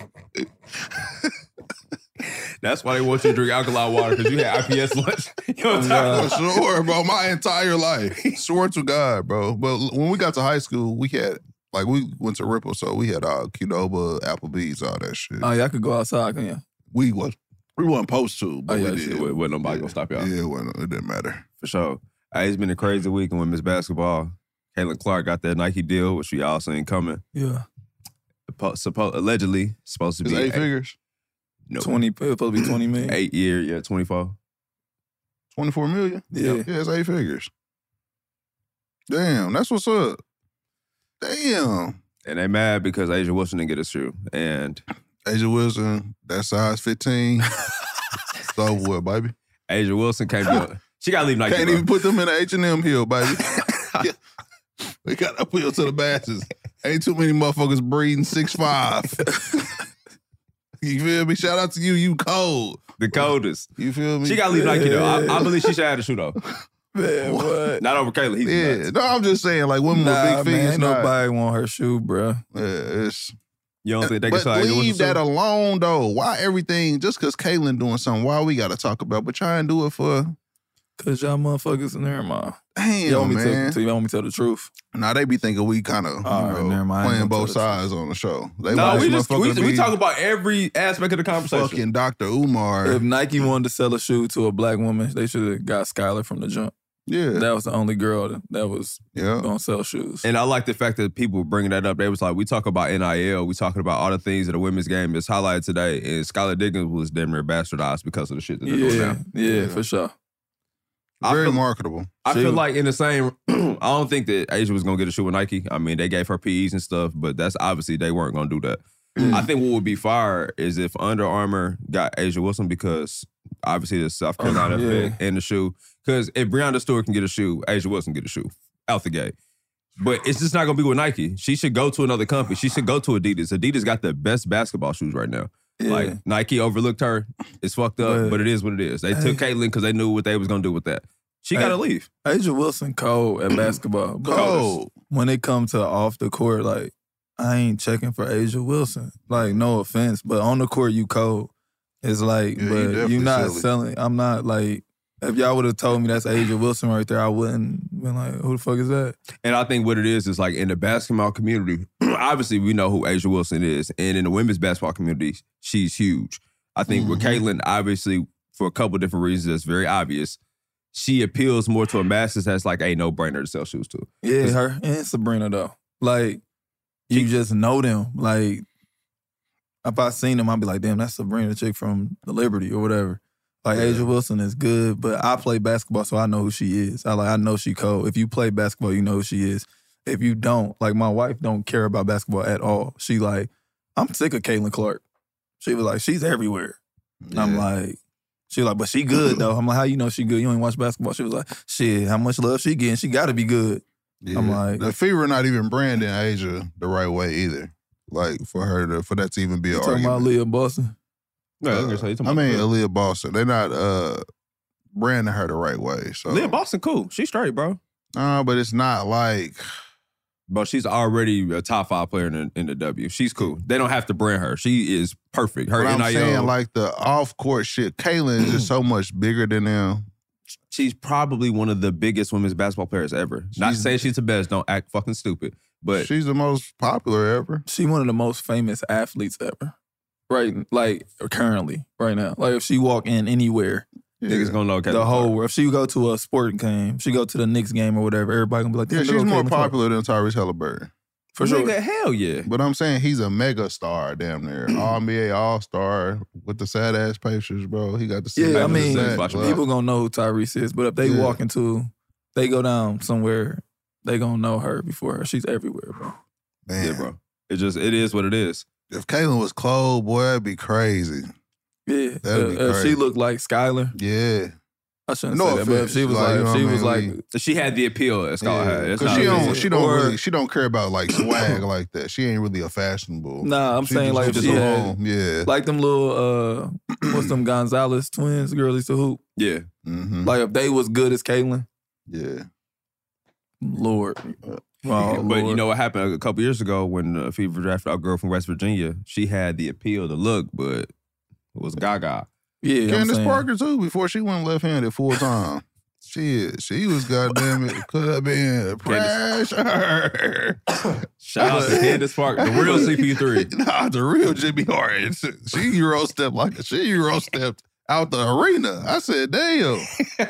That's why they want you to drink alkaline water, because you had I P S lunch. You know what I'm Yeah. talking For sure, bro. My entire life. Swear to God, bro. But when we got to high school, we had, like, we went to Ripple, so we had all Qdoba, Applebee's, all that shit. Oh, y'all could go outside, can you? we was we wasn't supposed to, but Oh, yeah, we shit. did. Wasn't wasn't nobody gonna stop y'all. Yeah, it, wasn't, it didn't matter. For sure. Hey, it's been a crazy week in women's basketball. Caitlin Clark got that Nike deal, which we all seen coming. Yeah. Suppo- suppo- allegedly supposed to It's be eight figures. No, twenty, it was supposed to be twenty million. eight year, yeah, twenty-four. twenty-four million? Yeah. Yeah, it's eight figures. Damn, that's what's up. Damn. And they mad because Asia Wilson didn't get a shoe. And Asia Wilson, that size fifteen. It's over with, baby. Asia Wilson can't be on. She gotta leave Nike. Can't bro. even put them in the H and M hill, baby. Yeah. We got to appeal to the masses. Ain't too many motherfuckers breeding six five. You feel me? Shout out to you. You cold. The coldest. You feel me? She gotta leave Nike though. I, I believe she should have the shoe though. Man, what? Not over Kayla. He's Yeah. nuts. No, I'm just saying, like, women Nah, with big feet. man, it's ain't not- nobody want her shoe, bro. Yeah, it's. You don't think they can But sell Asia leave Wilson that shoe? alone, though. Why everything, just because Kaylin doing something, why we got to talk about, but try and do it for, Cause y'all motherfuckers in there, man. damn, Y'all want me man. to tell, y'all want me to tell the truth? Nah, they be thinking we kind of, All right, never mind. I playing ain't gonna both tell the sides on the show. They No, want we this just we, motherfucker to we be talk about every aspect of the conversation. fucking Doctor Umar. If Nike wanted to sell a shoe to a black woman, they should have got Skylar from the jump. Yeah, That was the only girl that, that was yeah. gonna sell shoes. And I like the fact that people were bringing that up. They was like, we talk about N I L. We talking about all the things that the women's game is highlighted today. And Skylar Diggins was damn near bastardized because of the shit that they're doing yeah, now. yeah, Yeah. for sure. I Very feel- marketable. I She feel was- like in the same, I don't think that Asia was going to get a shoe with Nike. I mean, they gave her P Es and stuff, but that's obviously they weren't going to do that. Mm. I think what would be fire is if Under Armour got Asia Wilson, because obviously the South Carolina Oh, yeah. fit and the shoe. Because if Breonna Stewart can get a shoe, Asia Wilson get a shoe out the gate. But it's just not going to be with Nike. She should go to another company. She should go to Adidas. Adidas got the best basketball shoes right now. Yeah. Like Nike overlooked her. It's fucked up, But- but it is what it is. They took Caitlyn because they knew what they was going to do with that. She got to leave. Asia Wilson cold at basketball. But Cold. when it comes to off the court, like, I ain't checking for Asia Wilson. Like, no offense, but on the court, you cold. It's like, Yeah, you but definitely you not silly. selling. I'm not like, if y'all would have told me that's Asia Wilson right there, I wouldn't been like, who the fuck is that? And I think what it is is like in the basketball community, obviously we know who Asia Wilson is. And in the women's basketball community, she's huge. I think Mm-hmm. with Caitlin, obviously, for a couple different reasons, that's very obvious. She appeals more to a masses that's like a no-brainer to sell shoes to. Yeah, her and Sabrina though. Like, you just know them. Like, if I seen them, I'd be like, damn, that's Sabrina, the chick from the Liberty or whatever. Like, Asia Wilson is good, but I play basketball, so I know who she is. I like, I know she cold. If you play basketball, you know who she is. If you don't, like, my wife don't care about basketball at all. She like, I'm sick of Caitlin Clark. She was like, she's everywhere. And I'm like, she like, but she good though. I'm like, how you know she good? You ain't watch basketball. She was like, shit, how much love she getting? She got to be good. Yeah. I'm like, the Fever not even branding Asia the right way either. Like for her to for that to even be you an talking argument. about Leah Boston? No, I was gonna say, you talking I about mean, Leah. Aaliyah Boston. They're not uh, branding her the right way. So Leah Boston, cool. She's straight, bro. Uh, but it's not like. But she's already a top five player in the, in the W. She's cool. They don't have to brand her. She is perfect. Her But I'm N I L, saying like the off court shit. Kaylin is just so much bigger than them. she's probably one of the biggest women's basketball players ever. Not She's- saying she's the best. Don't act fucking stupid. But she's the most popular ever. She one of the most famous athletes ever. Right, like currently, right now. Like if she walk in anywhere, niggas gonna know Caitlin the whole Clark. world. If she go to a sporting game, she go to the Knicks game or whatever, everybody gonna be like, Yeah, "Damn, she's there go more Caitlin Clark." popular than Tyrese Halliburton. For sure. Nigga, hell yeah. But I'm saying he's a mega star, damn near. All N B A All Star with the sad ass Pacers, bro. He got the Yeah, I mean, sack, bro. people gonna know who Tyrese is, but if they Yeah. walk into, they go down somewhere, they gonna know her before her. She's everywhere, bro. Man. Yeah, bro. It just it is what it is. If Caitlin was clothed, boy, that'd be crazy. Yeah, That'd be Uh, if crazy. she looked like Skylar, Yeah. I shouldn't No say that, but if offense. she was Like, like, you know if she what I was mean? like, She had the appeal. It's called her. It's Because not she don't, really- she don't Or- really, she don't care about like swag like that. She ain't really a fashionable. nah, I'm She saying just like if just she a had, home, yeah. like them little, uh, what's them Gonzalez twins, girlies to hoop. Yeah. Mm-hmm. Like if they was good as Caitlin, yeah. Lord. Oh, but Lord. you know what happened a couple years ago when uh, Fever drafted our girl from West Virginia? She had the appeal, the look, but it was Gaga. Yeah, I'm Candace saying. Parker too. Before she went left handed full time. Shit, she was goddamn it. Could have been pressure. Shout out to Candace Parker, the real C P three. Nah, the real Jimmy Harden. She Euro stepped like a she Euro stepped out the arena. I said, damn.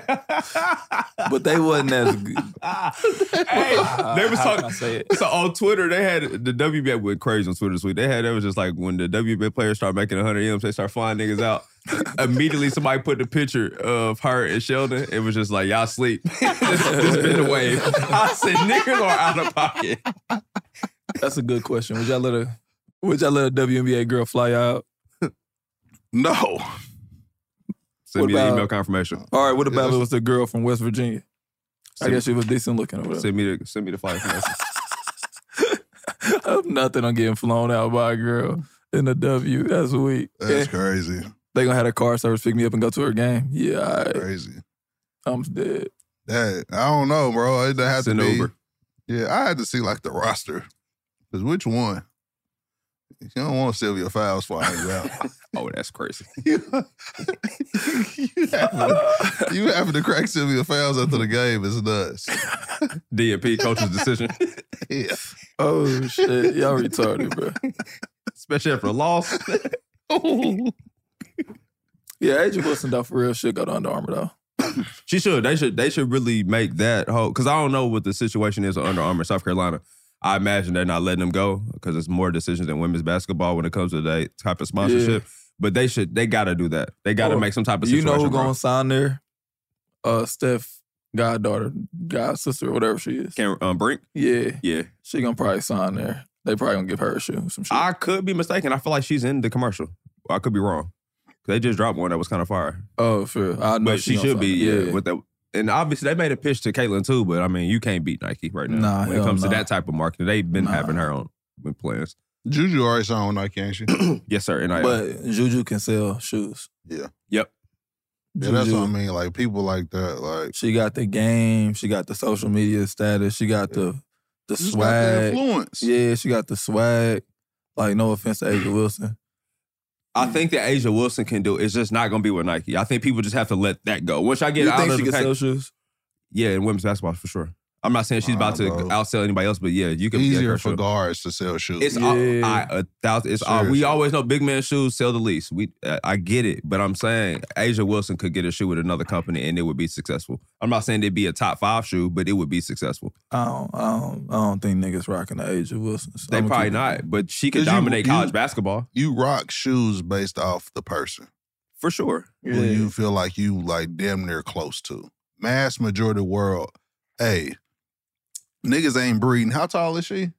But they wasn't as good. Hey, they was How can talking. I say it? So on Twitter, they had the W B A went crazy on Twitter this week. They had it was just like when the W B A players start making one hundred M's, they start flying niggas out. Immediately, somebody put the picture of her and Sheldon. It was just like y'all sleep. This been the wave. I said niggas are out of pocket. That's a good question. Would y'all let a would y'all let a W N B A girl fly out? No. Send What me the about- email confirmation. All right, what about Yeah, if it was the girl from West Virginia? I Send- guess she was decent looking or whatever. Send me the send me the flight information. I'm nothing on getting flown out by a girl in the W. That's weak. That's Yeah. crazy. They gonna have a car service pick me up and go to her game. Yeah, all right. Crazy. I'm dead. That I don't know, bro. It have Send to be. Uber. Yeah, I had to see like the roster. Because which one? You don't want Sylvia Fowles flying you out. Oh, that's crazy. you, having, you having to crack Sylvia Fowles after the game is nuts. D and P coach's decision. Yeah. Oh shit, y'all retarded, bro. Especially after a loss. Yeah, Adrian Wilson though for real should go to Under Armour though. She should. They should. They should really make that whole. Because I don't know what the situation is at Under Armour, South Carolina. I imagine they're not letting them go because it's more decisions than women's basketball when it comes to that type of sponsorship. But they should. They got to do that. They got to Or- make some type of You situation. know who bro. gonna sign there? Uh, Steph, goddaughter, god sister, or whatever she is. Can um, Brink? Yeah, Yeah. she gonna probably sign there. They probably gonna give her a shoe, some shit. I could be mistaken. I feel like she's in the commercial. I could be wrong. They just dropped one that was kind of fire. oh, sure. I know But she gonna should sign be. it. Yeah. With that. And obviously they made a pitch to Caitlin too. But I mean, you can't beat Nike right now Nah, when it hell comes to nah. that type of marketing. They've been Nah. having her on with plans. Juju already signed with Nike, ain't she? Yes, sir. And I. But Juju can sell shoes. Yeah. Yep. Yeah, that's Juju. what I mean. Like people like that. Like She got the game. She got the social media status. She got the the She just got the swag. influence. Yeah, she got the swag. Like, no offense to Asia Wilson. I think that Asia Wilson can do it. It's just not going to be with Nike. I think people just have to let that go. Once I get You out think of she the can pack- sell shoes? Yeah, in women's basketball for sure. I'm not saying she's Nah, about to bro. outsell anybody else, but yeah, you can Easier get her for shoe. guards to sell shoes. It's Yeah. all, I, a thousand. It's all, we Seriously. always know big man shoes sell the least. We I, I get it, but I'm saying Asia Wilson could get a shoe with another company and it would be successful. I'm not saying it'd be a top five shoe, but it would be successful. I don't, I don't, I don't think niggas rocking the Asia Wilson. So They I'ma probably keep it- not, but she could 'Cause you- dominate you- college basketball You rock shoes based off the person for sure. who you feel like you like damn near close to. Mass majority world, hey, niggas ain't breeding. How tall is she?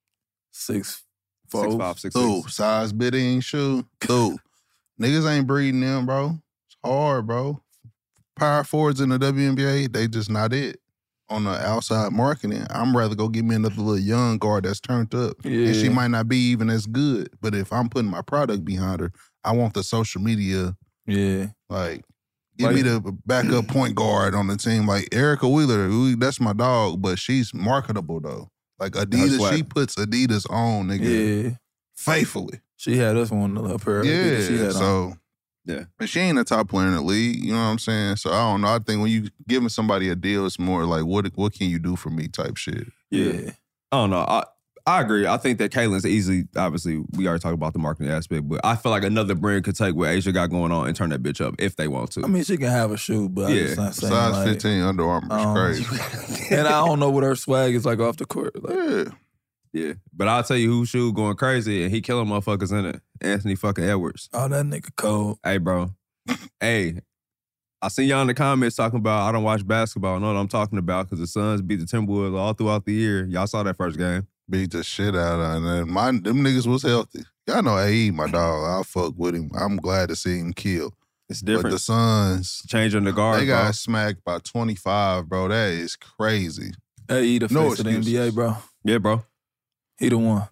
Six, Six four. five, six Ooh, six. size bidding shoe. Ooh, niggas ain't breeding them, bro. It's hard, bro. Power forwards in the W N B A, they just not it. On the outside marketing, I'm rather go get me another little young guard that's turned up. And she Yeah. might not be even as good. But if I'm putting my product behind her, I want the social media, Yeah. like, give me the backup point guard on the team. Like Erica Wheeler, we, that's my dog, but she's marketable though. Like Adidas, swag. she puts Adidas on, nigga, Yeah. faithfully. She had us one a pair. Yeah, She had on. so Yeah. but she ain't a top player in the league. You know what I'm saying? So I don't know. I think when you giving somebody a deal, it's more like what what can you do for me type shit. Yeah. I don't know. I I agree. I think that Caitlin's easily, obviously, we already talked about the marketing aspect, but I feel like another brand could take what Asia got going on and turn that bitch up if they want to. I mean, she can have a shoe, but Yeah. I'm just not saying Size like, fifteen Under Armour um, is crazy. and I don't know what her swag is like off the court. Like, Yeah. Yeah. But I'll tell you who shoe going crazy and he killing motherfuckers in it. Anthony fucking Edwards. oh, that nigga cold. Hey, bro. Hey, I see y'all in the comments talking about I don't watch basketball. I know what I'm talking about because the Suns beat the Timberwolves all throughout the year. Y'all saw that first game. Beat the shit out of them. And my, them niggas was healthy. Y'all know A E, my dog. I'll fuck with him. I'm glad to see him kill. It's But different. the Suns, Changing the guard, they got bro. smacked by twenty-five, bro. That is crazy. Hey, he the face No of the N B A, excuses. bro. Yeah, bro. He the one.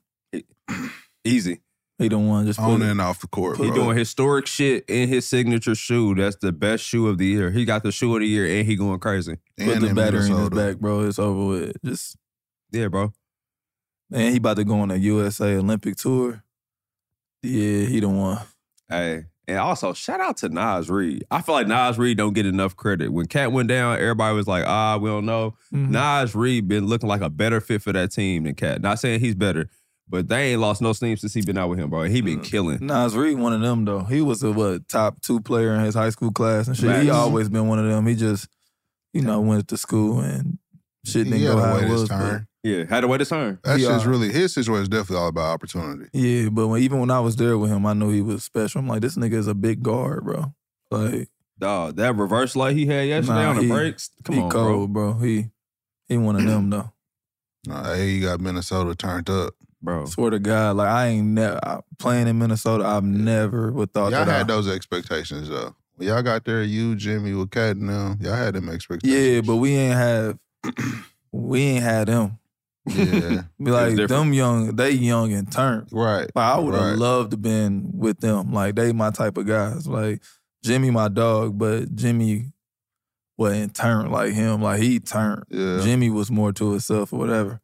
Easy. He the one. Just On put it. and off the court, He bro. doing historic shit in his signature shoe. That's the best shoe of the year. He got the shoe of the year and he going crazy. Put And the in battery in his Minnesota. back, bro. It's over with. Just Yeah, bro. and he about to go on a U S A Olympic tour. Yeah, he the one. Hey. And also, shout out to Nas Reed. I feel like Nas Reed don't get enough credit. When Cat went down, everybody was like, ah, we don't know. Mhm. Nas Reed been looking like a better fit for that team than Cat. Not saying he's better, but they ain't lost no steam since he been out with him, bro. He been killing. Nas Reed, one of them though. He was a what top two player in his high school class and shit. He Facts. always been one of them. He just, you know, went to school and shit He didn't had go to how wait it his was. but- turn. Yeah, had to wait his turn. That's He just are. really, his situation is definitely all about opportunity. Yeah, but when, even when I was there with him, I knew he was special. I'm like, this nigga is a big guard, bro. Like, Dog, that reverse light he had yesterday Nah, on the he- breaks. Come he on, bro. cold, bro. He he one of them though. Nah, A E got Minnesota turned up. Bro. Swear to God, like I ain't never playing in Minnesota. I've never would thought Y'all that. had I, those expectations, though. When y'all got there, you, Jimmy, with Cat and them, y'all had them expectations. yeah, but we ain't have we ain't had them. Yeah. Be like different. them young, they young and turned. Right. Like I would have right. loved to been with them. Like they my type of guys. Like Jimmy my dog, but Jimmy wasn't turned like him. Like he turned. Yeah. Jimmy was more to himself or whatever.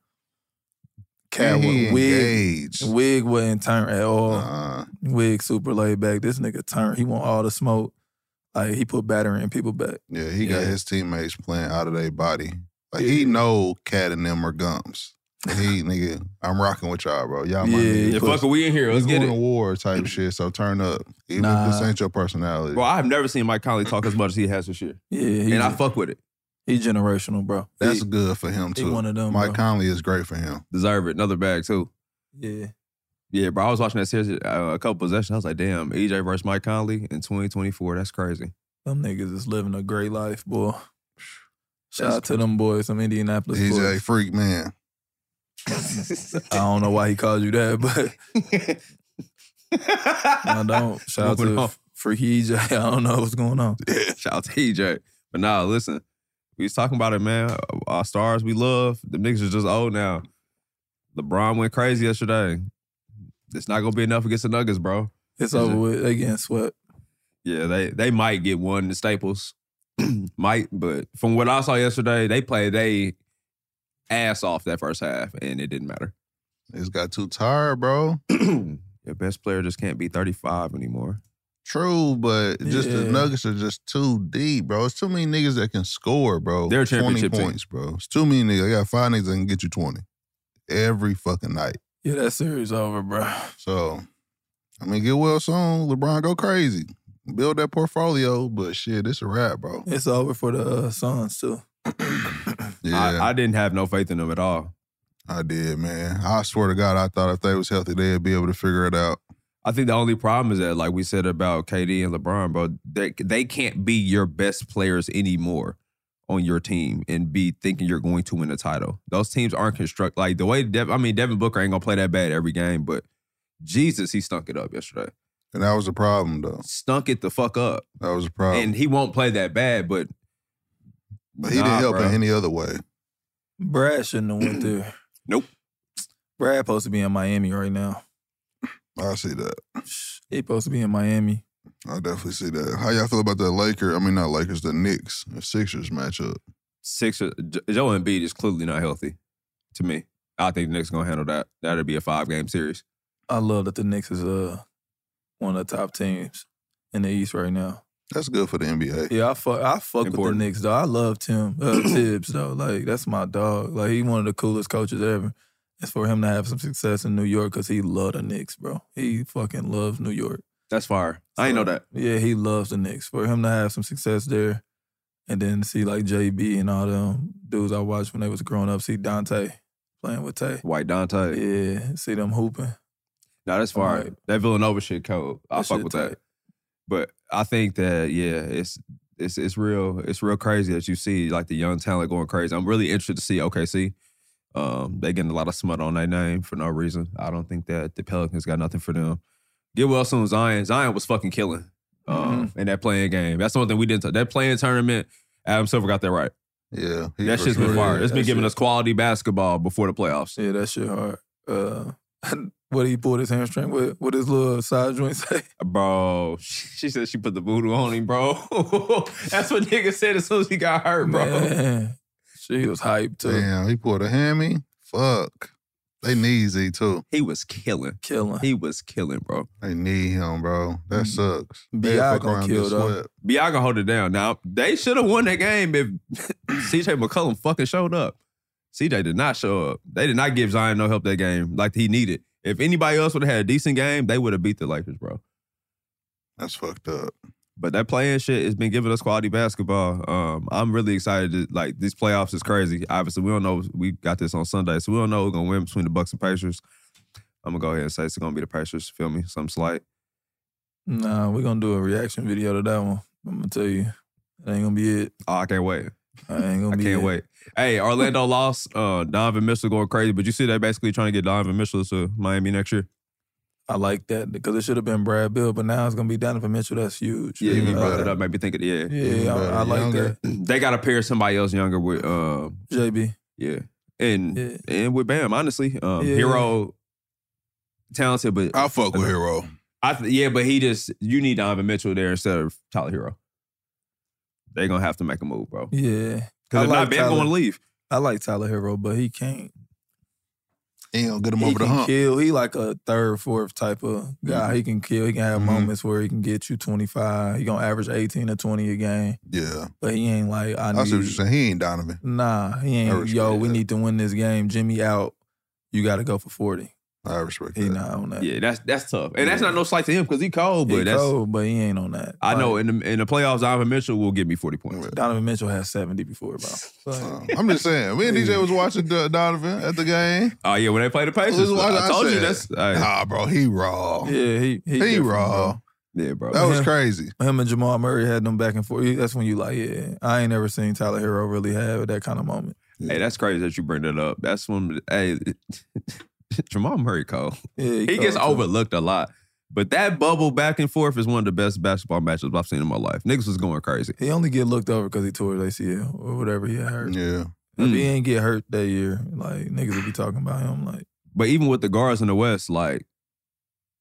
Cat And he was Wig. engaged. Wig wasn't turned at all. Uh, Wig super laid back. This nigga turned. He want all the smoke. Like he put battery in people back. yeah, he got Yeah. his teammates playing out of their body. Like, he know Cat and them are gums. He, nigga, I'm rocking with y'all, bro. Y'all my Yeah, niggas. Yeah, fuck it, we in here. Let's We get going to it. war type shit, so turn up. Even Nah. if this ain't your personality. Bro, I've never seen Mike Conley talk as much as he has this year. Yeah, he, And I fuck with it. he generational, bro. That's he, good for him, he too. one of them, Mike bro. Conley is great for him. Deserve it. Another bag, too. Yeah. Yeah, bro, I was watching that series uh, a couple possessions. I was like, damn, E J versus Mike Conley in twenty twenty-four. That's crazy. Them niggas is living a great life, boy. Shout That's out to them boys, some Indianapolis He's a boys. freak man. I don't know why he called you that, but I don't. Shout out Moving to on. Freaky E J. I don't know what's going on. Shout out to E J. But nah, listen, we was talking about it, man. Our stars we love, the niggas are just old now. LeBron went crazy yesterday. It's not gonna be enough against the Nuggets, bro. It's over with. They getting swept. Yeah, they they might get one in the Staples. might, but from what I saw yesterday, they played they ass off that first half, and it didn't matter. It's got too tired, bro. Your best player just can't be thirty-five anymore. True, but just the Yeah. Nuggets are just too deep, bro. It's too many niggas that can score, bro. They're a twenty championship team. points, bro. It's too many niggas. I got five niggas that can get you twenty every fucking night. Yeah, that series over, bro. So, I mean, get well soon. LeBron go crazy. Build that portfolio, but shit, it's a wrap, bro. It's over for the uh, Suns, too. Yeah, I, I didn't have no faith in them at all. I did, man. I swear to God, I thought if they was healthy, they'd be able to figure it out. I think the only problem is that, like we said about K D and LeBron, bro, they they can't be your best players anymore on your team and be thinking you're going to win a title. Those teams aren't construct like the way. Dev, I mean, Devin Booker ain't gonna play that bad every game, but Jesus, he stunk it up yesterday. And that was the problem, though. Stunk it the fuck up, That was the problem. and he won't play that bad, but but he nah, didn't help bro. in any other way. Brad shouldn't have went there. Nope. Brad supposed to be in Miami right now. I see that. He supposed to be in Miami. I definitely see that. How y'all feel about the Lakers? I mean, not Lakers, the Knicks, the Sixers matchup. Sixers. J- Joel Embiid is clearly not healthy. To me, I think the Knicks gonna handle that. That'll be a five game series. I love that the Knicks is uh, one of the top teams in the East right now. That's good for the N B A. Yeah, I fuck, I fuck with the Important. Knicks, though. I love Tim uh, Tibbs, though. Like, that's my dog. Like, he one of the coolest coaches ever. It's for him to have some success in New York because he love the Knicks, bro. He fucking loves New York. That's fire. I ain't know that. Yeah, he loves the Knicks. For him to have some success there and then see, like, J B and all them dudes I watched when they was growing up, see Dante playing with Tay. White Dante. Yeah, see them hooping. No, that's fire. Right. That Villanova shit cold. I That fuck shit with tight. that. But I think that yeah, it's it's it's real. It's real crazy that you see like the young talent going crazy. I'm really interested to see O K C. Um, they getting a lot of smut on their name for no reason. I don't think that the Pelicans got nothing for them. Get well soon, Zion. Zion was fucking killing um, Mm-hmm. in that playing game. That's the one thing we didn't. T- that playing tournament, Adam Silver got that right. Yeah. he That for shit's been sure- fire. It's been that giving shit- us quality basketball before the playoffs. Yeah, that shit hard. Uh, what he pulled his hamstring with? What his little side joint say? Bro, she said she put the voodoo on him, bro. That's what nigga said as soon as he got hurt, bro. Man, she was hyped too. Damn, he pulled a hammy. Fuck. They need Z too. He was killing. Killing. He was killing, bro. They need him, bro. That sucks. B I They fuck gonna around and kill, get though. swept. B I gonna hold it down. Now, they should have won that game if C J McCollum fucking showed up. C J did not show up. They did not give Zion no help that game like he needed. If anybody else would have had a decent game, they would have beat the Lakers, bro. That's fucked up. But that playing shit has been giving us quality basketball. Um, I'm really excited. To, like, these playoffs is crazy. Obviously, we don't know. We got this on Sunday, so we don't know who's going to win between the Bucks and Pacers. I'm going to go ahead and say it's going to be the Pacers. Feel me? Something slight. Nah, we're gonna do a reaction video to that one. I'm gonna tell you. That ain't gonna be it. Oh, I can't wait. I ain't gonna I be can't it. wait. Hey, Orlando lost. Uh, Donovan Mitchell going crazy, but you see they basically trying to get Donovan Mitchell to Miami next year. I like that because it should have been Brad Bill, but now it's gonna be Donovan Mitchell. That's huge. Yeah, you Even brought better. it up. Made me think of yeah. Yeah, I, I like Younger. that. They got to pair somebody else younger with. Uh, J B. yeah, and Yeah. and with Bam. Honestly, um, Yeah. Hero, talented, but I fuck with Hero. I th- yeah, but he just you need Donovan Mitchell there instead of Tyler Hero. They're gonna have to make a move, bro. Yeah. Because I if like not, Bam Tyler. going to leave. I like Tyler Hero, but he can't. He ain't gonna get him He over the can hump. kill. He like a third, fourth type of guy. He can kill. He can have Mhm. moments where he can get you twenty-five. He gonna average eighteen or twenty a game. Yeah. But he ain't like I I need. see what you're saying. He ain't Donovan. Nah, he I ain't. respect Yo, we that. need to win this game. Jimmy out. You got to go for forty. I respect He that. not on that. Yeah, that's that's tough, and that's not no slight to him because he cold, but he that's cold, but he ain't on that. I know Like, in the in the playoffs, Donovan Mitchell will give me forty points. Donovan Mitchell has seventy before, bro. Like, Uh, I'm just saying. Me and D J was watching uh, Donovan at the game. Oh yeah, when they play the We Pacers, was watching- I told you said, that's hey, Nah, bro, he raw. yeah, he he, He different, raw. yeah, bro. That was Yeah. crazy. bro. Him and Jamal Murray had them back and forth. That's when you like, yeah, I ain't never seen Tyler Hero really have that kind of moment. Hey, that's crazy that you bring that up. That's when hey, Jamal Murray cold. Yeah, He cold, gets too. overlooked a lot, but that bubble back and forth is one of the best basketball matchups I've seen in my life. Niggas was going crazy. He only get looked over because he tore his A C L or whatever he had hurt. Yeah. If Mm. he ain't get hurt that year, like niggas would be talking about him. Like, But even with the guards in the West, like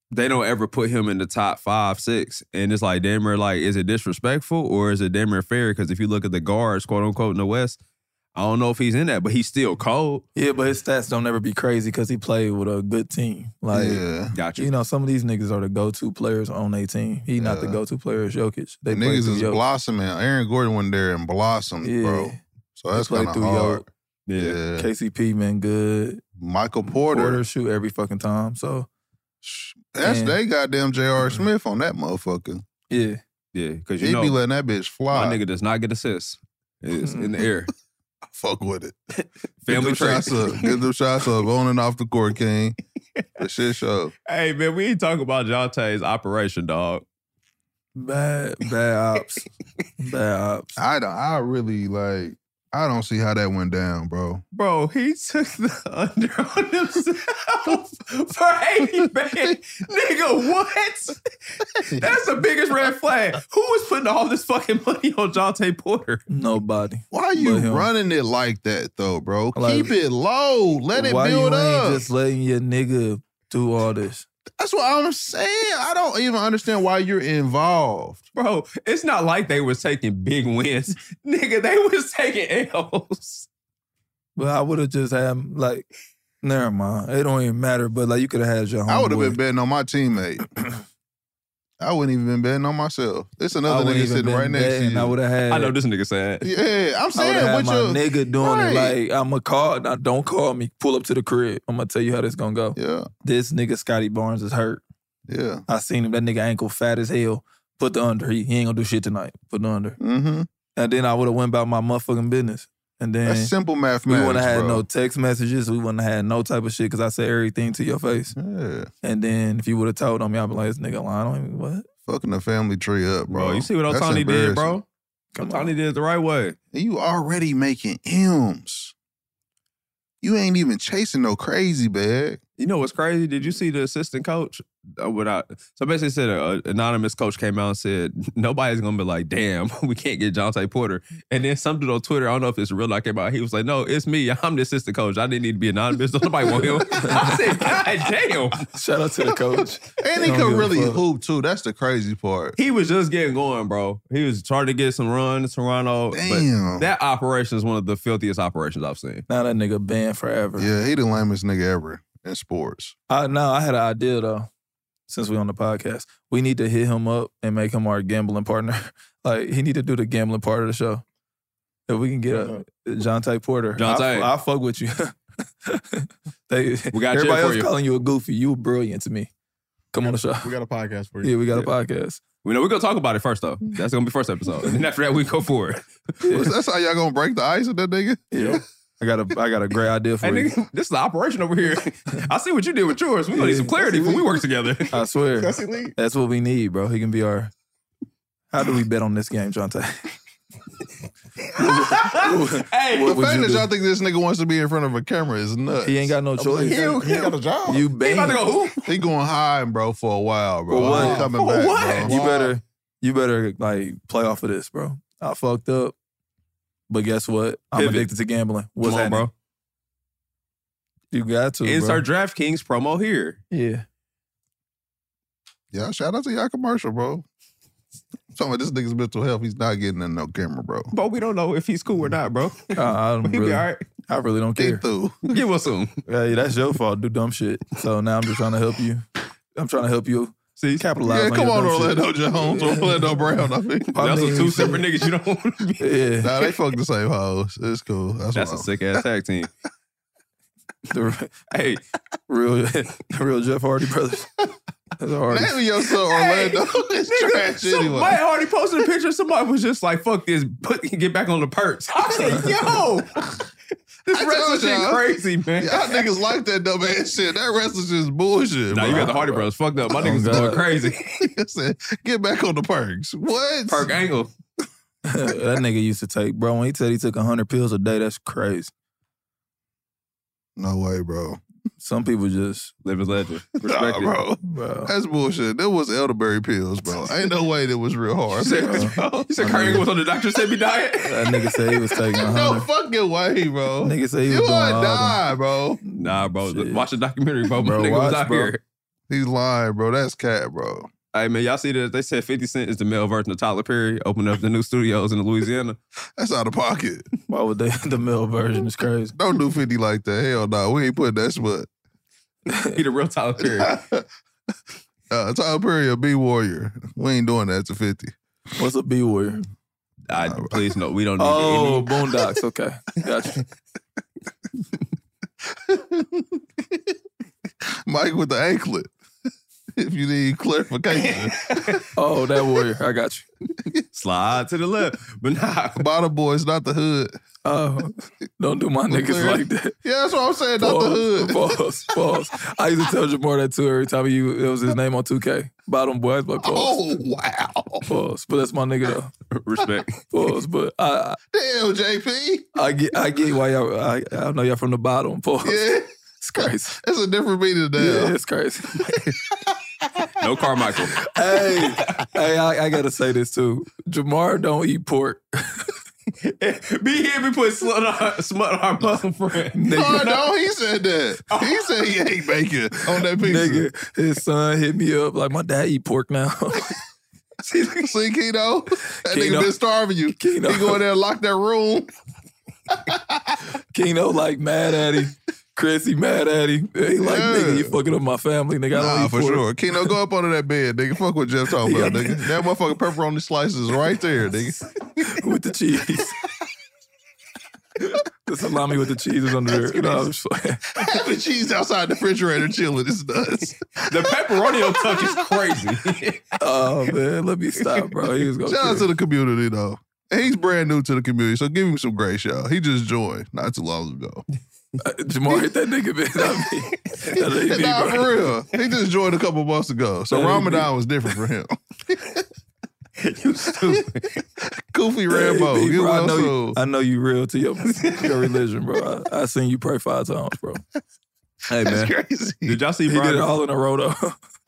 they don't ever put him in the top five, six. And it's like, damn near, like, is it disrespectful or is it damn near fair? Because if you look at the guards, quote unquote, in the West, I don't know if he's in that, but he's still cold. Yeah, but his stats don't ever be crazy because he played with a good team. Like, Yeah. Gotcha. you know, some of these niggas are the go-to players on their team. He not the Yeah. go-to player as Jokic. They The play niggas through is Jokic. blossoming. Aaron Gordon went there and blossomed, Yeah. bro. So that's They play kind of through hard. Jokic. Yeah. Yeah. K C P been good. Michael Porter. Porter shoot every fucking time. So That's Man. they goddamn J R. Smith on that motherfucker. yeah, Yeah, because He you know, be letting that bitch fly. my nigga does not get assists. It's in the air. Fuck with it. Family Get them trait. shots up. Get them shots up. On and off the court, King. The shit show. Hey, man, we ain't talking about Jonte's operation, dog. bad, bad ops, bad ops. I don't. I really like. I don't see how that went down, bro. Bro, he took the under on himself for eighty band. Nigga, what? That's the biggest red flag. Who was putting all this fucking money on Jonte Porter? Nobody. Why are you But him. running it like that, though, bro? Like, Keep it low. Let it Why build you up. ain't just letting your nigga do all this? That's what I'm saying. I don't even understand why you're involved. Bro, it's not like they was taking big wins. Nigga, they was taking L's. But I would have just had like, never mind. It don't even matter. But like, you could have had your. I would have homeboy. been betting on my teammate. I wouldn't even been betting on myself. There's I another wouldn't nigga even sitting been right next to betting. you. I would have had. I know this nigga sad. Yeah, I'm I would saying have had with my your nigga doing Right. it like I'm a call. Now, don't call me. Pull up to the crib. I'm gonna tell you how this gonna go. Yeah, This nigga Scotty Barnes is hurt. yeah. I seen him. That nigga ankle fat as hell. Put the under. He, he ain't gonna do shit tonight. Put the under. Mm-hmm. And then I would have went about my motherfucking business. And then That's simple we mathematics, wouldn't have had bro. no text messages. We wouldn't have had no type of shit because I said everything to your face. Yeah, And then if you would have told on me, I'd be like, this nigga lying on me. What? fucking the family tree up, bro. Bro, you see what That's Otani did, bro? embarrassing. Come Otani on. did it the right way. And you already making M's. You ain't even chasing no crazy bag. You know what's crazy? Did you see the assistant coach? Uh, without, so basically said an anonymous coach came out and said, nobody's going to be like, damn, we can't get Jonte Porter. And then some dude on Twitter, I don't know if it's real, like came out, he was like, no, it's me. I'm the assistant coach. I didn't need to be anonymous. Nobody want him. I said, God damn. Shout out to the coach. And he Don't could give a really fuck. hoop, too. That's the crazy part. He was just getting going, bro. He was trying to get some runs, Toronto. Damn. But that operation is one of the filthiest operations I've seen. Now that nigga banned forever. Yeah, he the lamest nigga ever in sports. I, no, I had an idea though. Since we on the podcast, we need to hit him up and make him our gambling partner. Like he need to do the gambling part of the show. If we can get a Jonte Porter, Jonte. I'll, I'll fuck with you. they, We got you everybody for else you. calling you a goofy. You were brilliant to me. Come on the show. We got a podcast for you. Yeah, we got a podcast. We know we're going to talk about it first, though. That's going to be first episode. And then after that, we go forward. That's how y'all gonna break the ice with that nigga? Yeah. I got a I got a great idea for Hey, you. nigga, this is the operation over here. I see what you did with yours. We're going to need some clarity when we work together. I swear. That's elite. That's what we need, bro. He can be our. How do we bet on this game, Jonte? Hey, What The would fact you that do? y'all think this nigga wants to be in front of a camera is nuts. He ain't got no choice. He, he got a job. You he about to bang. go who? He going high, bro, for a while, bro. For what? He ain't coming For back, what? bro. You better, you better like play off of this, bro. I fucked up, but guess what? I'm Pivot. addicted to gambling. What's Come on, happening? bro. You got to, It's bro. our DraftKings promo here. Yeah. Yeah, shout out to y'all commercial, bro. Talking about this nigga's mental health, he's not getting in no camera, bro. But we don't know if he's cool or not, bro. Uh, I don't He really, be all right. I really don't Get care. through. Give us some. Hey, that's your fault. Do dumb shit. So now I'm just trying to help you. I'm trying to help you See, capitalize. Yeah, on come your on, dumb Orlando shit. Jones, Orlando Brown. I mean, I those are mean, two separate niggas you don't want to be. Yeah. nah, they fuck the same hoes. It's cool. That's, That's a what sick ass tag team. The Hey, real, the real Jeff Hardy brothers. That's I'm- hard. Name your son Orlando. It's nigga, trash somebody anyway. already posted a picture. Somebody was just like, fuck this, put, get back on the perks. I said, yo, this I wrestling told shit y'all. crazy, man. Y'all niggas like that dumb ass shit. That wrestling's just bullshit. Nah, bro. you got the Hardy Brothers fucked up. My Oh, niggas God. going crazy. I said, get back on the perks. What? Perk angle. That nigga used to take, bro, when he said he took one hundred pills a day, that's crazy. No way, bro. Some people just, Live as legend. Nah, Respect it. bro. bro. That's bullshit. That was elderberry pills, bro. Ain't no way that was real hard. You said, you said Kurt Angle was on the doctor said me diet? That nigga said he was taking one No hundred. fucking way, bro. Nigga said he was You doing would all die, bro. Nah, bro. Shit. Watch the documentary, bro. My Bro, nigga was watch, out bro. here. He's lying, bro. That's cat, bro. Hey, man, y'all see that? They said fifty Cent is the male version of Tyler Perry, opening up the new studios in Louisiana. That's out of pocket. Why would they? The male version is crazy. Don't do fifty like that. Hell no. We ain't putting that smut. He the real Tyler Perry. uh, Tyler Perry a B warrior. We ain't doing that to fifty. What's a B warrior? I, please, no, we don't need Oh, any. Boondocks. Okay. Gotcha. Mike with the anklet. If you need clarification. Oh, that warrior. I got you. Slide to the left. But nah. Bottom boys, not the hood. Oh, don't do my niggas clear. like that. Yeah, that's what I'm saying, not the hood. Pause, pause. I used to tell Jamar that too every time you it was his name on two K. Bottom boy. I was like, pause. Oh, wow. Pause. But that's my nigga though. Respect. Pause. But I, Damn, J P. I get I get why y'all I, I know y'all from the bottom. Pause. Yeah. It's crazy. That's a different meaning now. Yeah, it's crazy. No Carmichael. Hey, hey, I, I gotta say this too. Jamar don't eat pork. Be here, be put smut on, smut on our Muslim friend. No, no, he said that. He said he ate bacon on that pizza. Nigga, his son hit me up like, my dad eat pork now. See, Keno? That Keno. nigga been starving you. Keno. He go in there and lock that room. Keno like mad at him. Chris, he mad at him. He like, Yeah. nigga, you fucking up my family, nigga. I don't Nah, eat for pork. sure. Keno, go up under that bed, nigga. Fuck what Jeff talking about, nigga. That motherfucking pepperoni slices is right there, nigga. With the cheese. The salami with the cheese is under there. No, I'm just playing. The cheese outside the refrigerator chilling. It's nuts. The pepperoni on tuck is crazy. Oh, man, let me stop, bro. He was going Shout out to the community, though. And he's brand new to the community, so give him some grace, y'all. He just joined not too long ago. Uh, Jamar hit that nigga, man. Not me. That ain't me, Nah, bro. for real. He just joined a couple months ago. So That ain't Ramadan was different for him. You stupid. Goofy Rambo. Hey, You bro, I well know you, sold. I know you real to your, your religion, bro. I, I seen you pray five times, bro. Hey, That's man. crazy. Did y'all see He did Brian? it all in a row, though.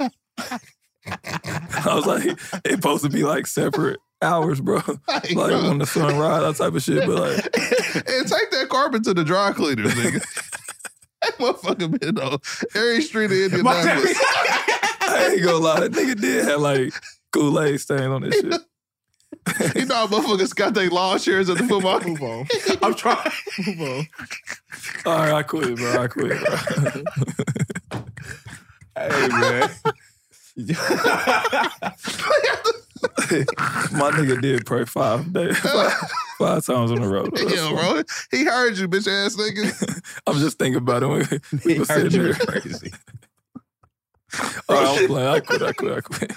I was like, it's supposed to be like separate hours, bro. Like bro. when the sun rise, that type of shit. But like, And take that carpet to the dry cleaners, nigga. That motherfucker been on every street in Indianapolis. I ain't gonna lie, that nigga did have like Kool-Aid stains on this shit. You know how motherfuckers got their lawn chairs at the football? Move on. I'm trying. Move on. All right, I quit, bro. I quit, bro. Hey, man. My nigga did pray five days, five, five times in a row. Though. That's Yeah, funny. bro. He heard you, bitch ass nigga. I'm just thinking about it when we He was heard sitting you there. crazy. All right, I'm playing. I quit, I quit, I quit.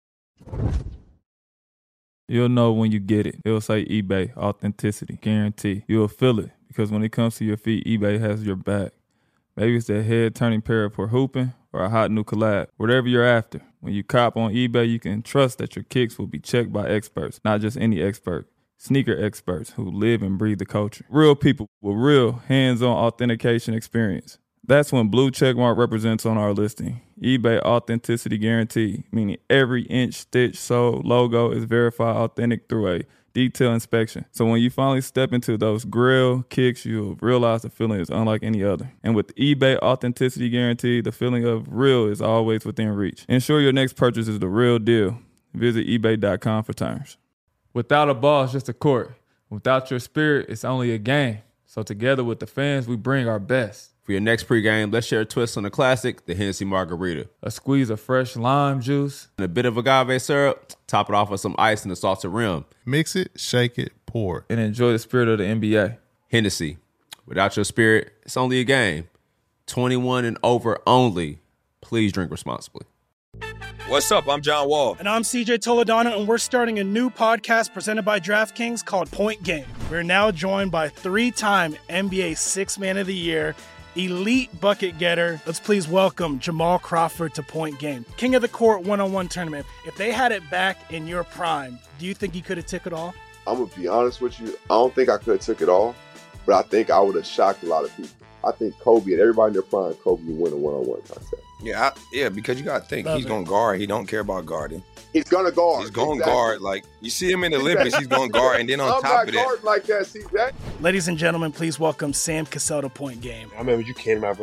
You'll know when you get it. It'll say eBay, authenticity, guarantee. You'll feel it because when it comes to your feet, eBay has your back. Maybe it's that head-turning pair for hooping or a hot new collab. Whatever you're after, when you cop on eBay, you can trust that your kicks will be checked by experts, not just any expert. Sneaker experts who live and breathe the culture. Real people with real hands-on authentication experience. That's when blue checkmark represents on our listing. eBay Authenticity Guarantee, meaning every inch, stitch, sole, logo is verified authentic through a detailed inspection. So when you finally step into those grill kicks, you'll realize the feeling is unlike any other. And with eBay Authenticity Guarantee, the feeling of real is always within reach. Ensure your next purchase is the real deal. Visit ebay dot com for terms. Without a ball, it's just a court. Without your spirit, it's only a game. So together with the fans, we bring our best. For your next pregame, let's share a twist on the classic, the Hennessy Margarita. A squeeze of fresh lime juice. And a bit of agave syrup, top it off with some ice and a salted rim. Mix it, shake it, pour. And enjoy the spirit of the N B A. Hennessy. Without your spirit, it's only a game. twenty-one and over only. Please drink responsibly. What's up? I'm John Wall. And I'm C J Toledano, and we're starting a new podcast presented by DraftKings called Point Game. We're now joined by three-time N B A Sixth Man of the Year, elite bucket getter. Let's please welcome Jamal Crawford to Point Game. King of the Court one-on-one tournament. If they had it back in your prime, do you think you could have took it all? I'm going to be honest with you. I don't think I could have took it all, but I think I would have shocked a lot of people. I think Kobe and everybody in their prime, Kobe would win a one-on-one contest. Yeah, I, yeah, because you got to think Love he's it. going to guard. He don't care about guarding. He's going to guard. He's going to Exactly. guard. Like, you see him in the Olympics, he's going to guard. And then on I'm top not of that, guarding like that, C J. Ladies and gentlemen, please welcome Sam Cassell to Point Game. I remember you came to my room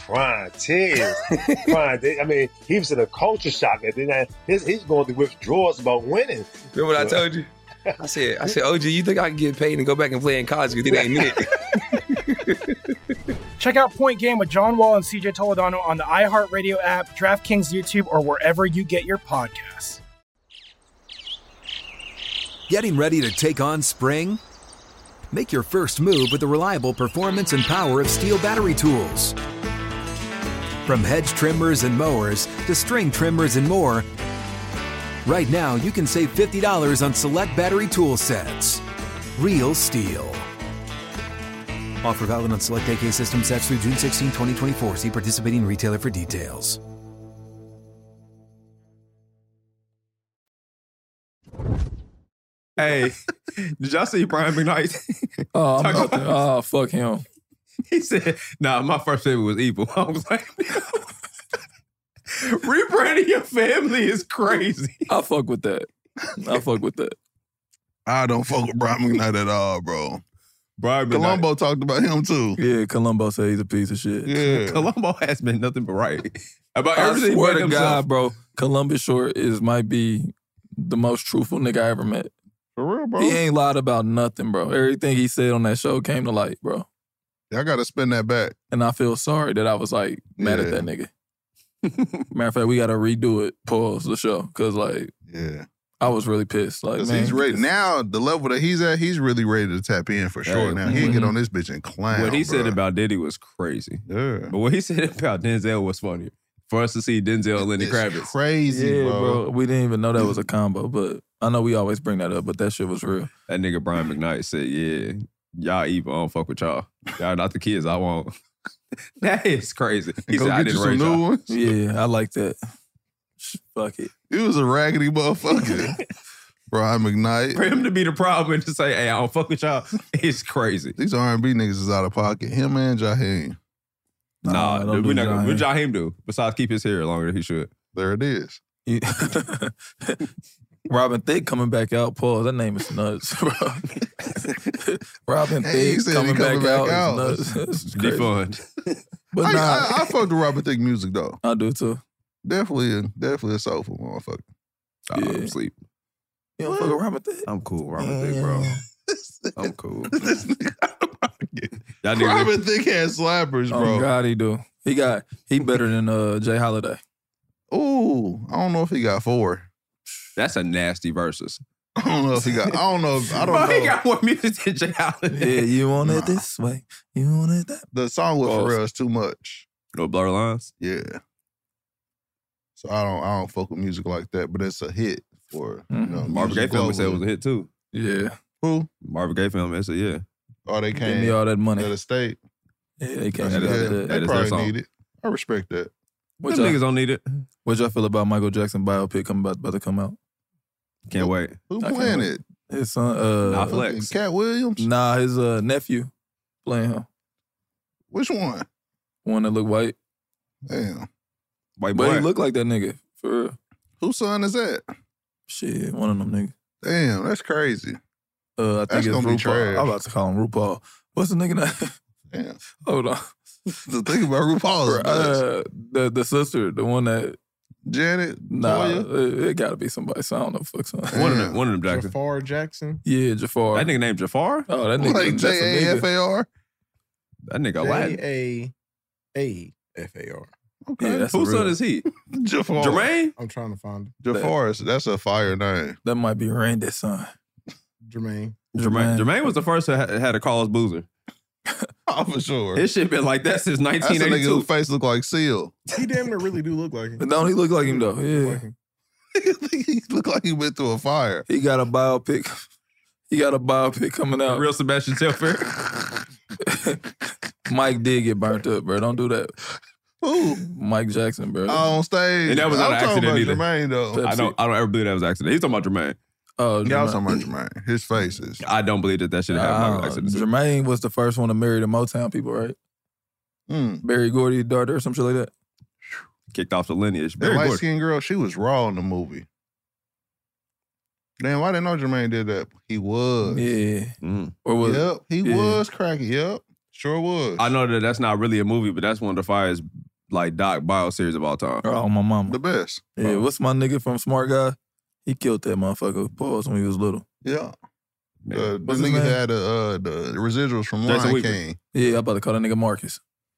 crying, tears, crying. They- I mean, he was in a culture shock. And then his, he's going through withdrawals about winning. Remember what I told you? I said, I said, O G, you think I can get paid and go back and play in college? You think I ain't it? Check out Point Game with John Wall and C J Toledano on the iHeartRadio app, DraftKings YouTube, or wherever you get your podcasts. Getting ready to take on spring? Make your first move with the reliable performance and power of Steel battery tools. From hedge trimmers and mowers to string trimmers and more, right now you can save fifty dollars on select battery tool sets. Real Steel. Offer valid on select A K system sets through June sixteenth, twenty twenty-four. See participating retailer for details. Hey, did y'all see Brian McKnight? Oh, I'm Talk about to, about- oh, fuck him. He said, nah, my first favorite was Evil. I was like, rebranding your family is crazy. I fuck with that. I fuck with that. I don't fuck with Brian McKnight at all, bro. Brian Columbo talked about him too. Yeah, Columbo said he's a piece of shit. Yeah. Columbo has been nothing but right about I everything. swear but to himself. God, bro, Columbus Short is might be the most truthful nigga I ever met. For real, bro. He ain't lied about nothing, bro. Everything he said on that show came to light, bro. I gotta spin that back. And I feel sorry that I was like mad Yeah. at that nigga. Matter of fact, we gotta redo it, pause the show. Cause like Yeah. I was really pissed. Like, 'Cause man, he's ready now. The level that he's at, he's really ready to tap in for sure. Hey, now he can get mhm. on this bitch and clown. What he said bruh. about Diddy was crazy. yeah, But what he said about Denzel was funny. For us to see Denzel and Lenny It's Kravitz. crazy, yeah, bro. bro. We didn't even know that was a combo, but I know we always bring that up, but that shit was real. That nigga Brian McKnight said, yeah, y'all evil. I don't fuck with y'all. Y'all not the kids I want. That is crazy. He Go said, I get you didn't some raise new y'all. ones. Yeah, I like that. Fuck it. He was a raggedy motherfucker. Brian McKnight. For him to be the problem and to say, hey, I don't fuck with y'all, it's crazy. These R and B niggas is out of pocket. Him and Jaheim. Nah, don't dude, we're do not gonna, Jaheim. what Jaheim do? Besides keep his hair longer than he should. There it is. Yeah. Robin Thicke coming back out. Pause. That name is nuts, bro. Robin Hey, he Thicke said he coming, back, coming back out. out. Is nuts. It's crazy. Defund. But I, nah, I, I fuck with Robert Thicke music though. I do too. Definitely, a, definitely a soulful motherfucker. Oh, Yeah. I'm asleep. You don't fuck with Robin Thicke? I'm cool, Robert Thicke, bro. I'm cool. This nigga- Y'all niggas, Robert Thicke had slappers, Oh bro. God, he do. He got he better than uh Jay Holiday. Ooh, I don't know if he got four. that's a nasty versus. I don't know if he got. I don't know. If, I don't Bro, know. he got more music than Jay Holiday. Yeah, you want it this way. You want it that. The song with Pause. Pharrell is too much. No blur lines. Yeah. So I don't. I don't fuck with music like that. But it's a hit for you know, Marvin Gaye music family said it was a globally. hit too. Yeah. Who? Marvin Gaye family said, yeah. Oh, they Give came me all that money. to the state. Yeah, they can't Yeah, do That is- that. that they is their probably song. need it. I respect that. What Them y'all, niggas don't need it. what y'all feel about Michael Jackson biopic coming about, about to come out? Can't wait. Who I can't playing wait. it? His son, uh, Nah, Flex. Cat Williams. nah, his uh, nephew playing him. Which one? One that look white, Damn. White but boy. he look like that nigga for real. Whose son is that? Shit, one of them niggas. Damn, that's crazy. Uh, I think That's it's gonna be RuPaul. trash. I'm about to call him RuPaul. What's the nigga name? Damn. Hold on. The thing about RuPaul is nuts. Uh, the the sister, the one that Janet. nah, Toya? it, it got to be somebody. So I don't know. Fuck something. one of them, one of them Jackson. Jafar Jackson. Yeah, Jafar. That nigga named Jafar? Oh, that nigga. Like that's a J A F nigga. A R. That nigga Latin. J A A F A R. Yeah, that's Whose a real, son is he? Jafar. Jermaine? I'm trying to find it. Jafar. is- That's a fire name. That might be Randy's son. Jermaine. Jermaine. Jermaine was the first that had- had a Carlos Boozer. Oh, for sure. His shit been like that since That's a nineteen nigga eighty-two. whose face look like Seal. He damn near really do look like him. But don't he look like him though? Look Yeah, like him. He look like he went through a fire. he got a biopic. He got a biopic coming out. Real Sebastian Telfair. Mike did get burnt up, bro. Don't do that. Who? Mike Jackson, bro. Oh, on stage. And that was not I'm an talking accident about either. Jermaine, though. I don't I don't ever believe that was an accident. He's talking about Jermaine. Oh, Yeah, I was Jermaine. talking about Jermaine. His faces. I don't believe that that shit happened by Uh, accident. Jermaine was the first one to marry the Motown people, right? Mm. Barry Gordy's daughter or some shit like that. Kicked off the lineage. That Very light good. skinned girl, she was raw in the movie. Damn, I didn't know Jermaine did that. He was. Yeah. Mm. Or was Yep, he yeah. was cracking. Yep. Sure was. I know that that's not really a movie, but that's one of the finest like doc bio series of all time. Oh, my mama. The best. Yeah, what's my nigga from Smart Guy? He killed that motherfucker. Pause when he was little. Yeah. Uh, the What's his nigga name? had the, uh, the residuals from Jason Lion Weaver. King. Yeah, I'm about to call that nigga Marcus.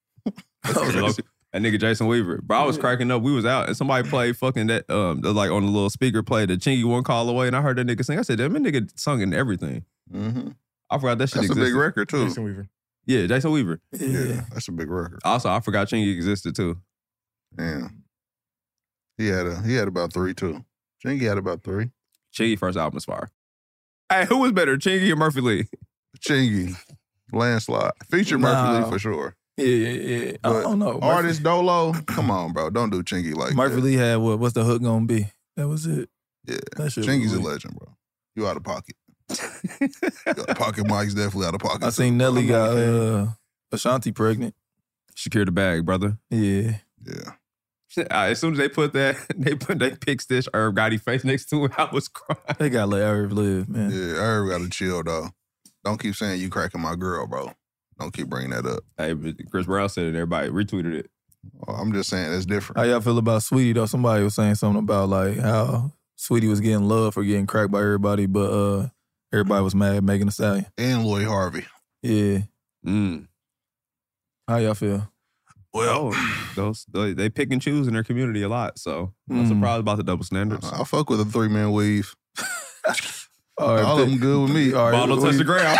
That nigga Jason Weaver. Bro, I was cracking up. We was out and somebody played fucking that, um, like on the little speaker played the Chingy One Call Away, and I heard that nigga sing. I said, damn, that nigga sung in everything. Mm-hmm. I forgot that shit That's a existed. big record, too. Jason Weaver. Yeah, Jason Weaver. Yeah. Yeah, that's a big record. Also, I forgot Chingy existed too. Yeah. He had a he had about three, too. Chingy had about three. Chingy first album was fire. Hey, who was better, Chingy or Murphy Lee? Chingy. Landslide. Feature Nah. Murphy Lee for sure. Yeah, yeah, yeah. I But don't know. Artist Dolo, come on, bro. Don't do Chingy like Murphy that. Lee had what? What's the hook gonna be? That was it. Yeah. That shit was Chingy's a weak. legend, bro. You out of pocket. Out of pocket Mike's definitely out of pocket. I seen Nelly got uh, Ashanti pregnant. Secure the bag, brother. Yeah. Yeah. Uh, as soon as they put that, they put they pick Stitch Herb Gotti face next to it, I was crying. They gotta let Irv live, man. Yeah, Irv got to chill, though. Don't keep saying you cracking my girl, bro. Don't keep bringing that up. Hey, but Chris Brown said it, everybody retweeted it. Oh, I'm just saying it's different. How y'all feel about Sweetie though? Somebody was saying something about like how Sweetie was getting love for getting cracked by everybody, but uh everybody was mad at Megan Thee Stallion. And Lloyd Harvey. Yeah. Mm. How y'all feel? Well, those they, they pick and choose in their community a lot, so I'm not Mm. surprised about the double standards. I fuck with a three man weave. All, right, All of them good with me. All right, Ball don't who touch you- the ground.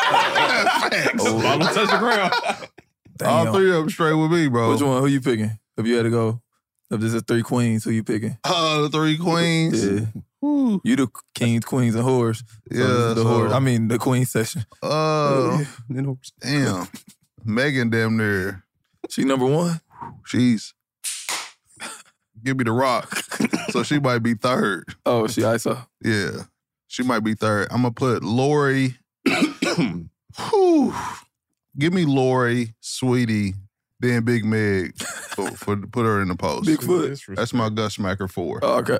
Oh. Ball don't touch the ground. All Damn. three of them straight with me, bro. Which one? Who you picking? If you had to go, if this is three queens, who you picking? Uh, the three queens. Yeah. Woo. You the kings, queens, and whores. So Yeah, this is the so- whore. I mean the queen section. Uh, Then damn. Megan damn near. She number one. She's give me the rock. So she might be third. Oh, she I saw. Yeah. She might be third. I'm gonna put Lori. Whew. Give me Lori, Sweetie, then Big Meg for, for put her in the post. Bigfoot. That's my gut smacker four. Oh, okay.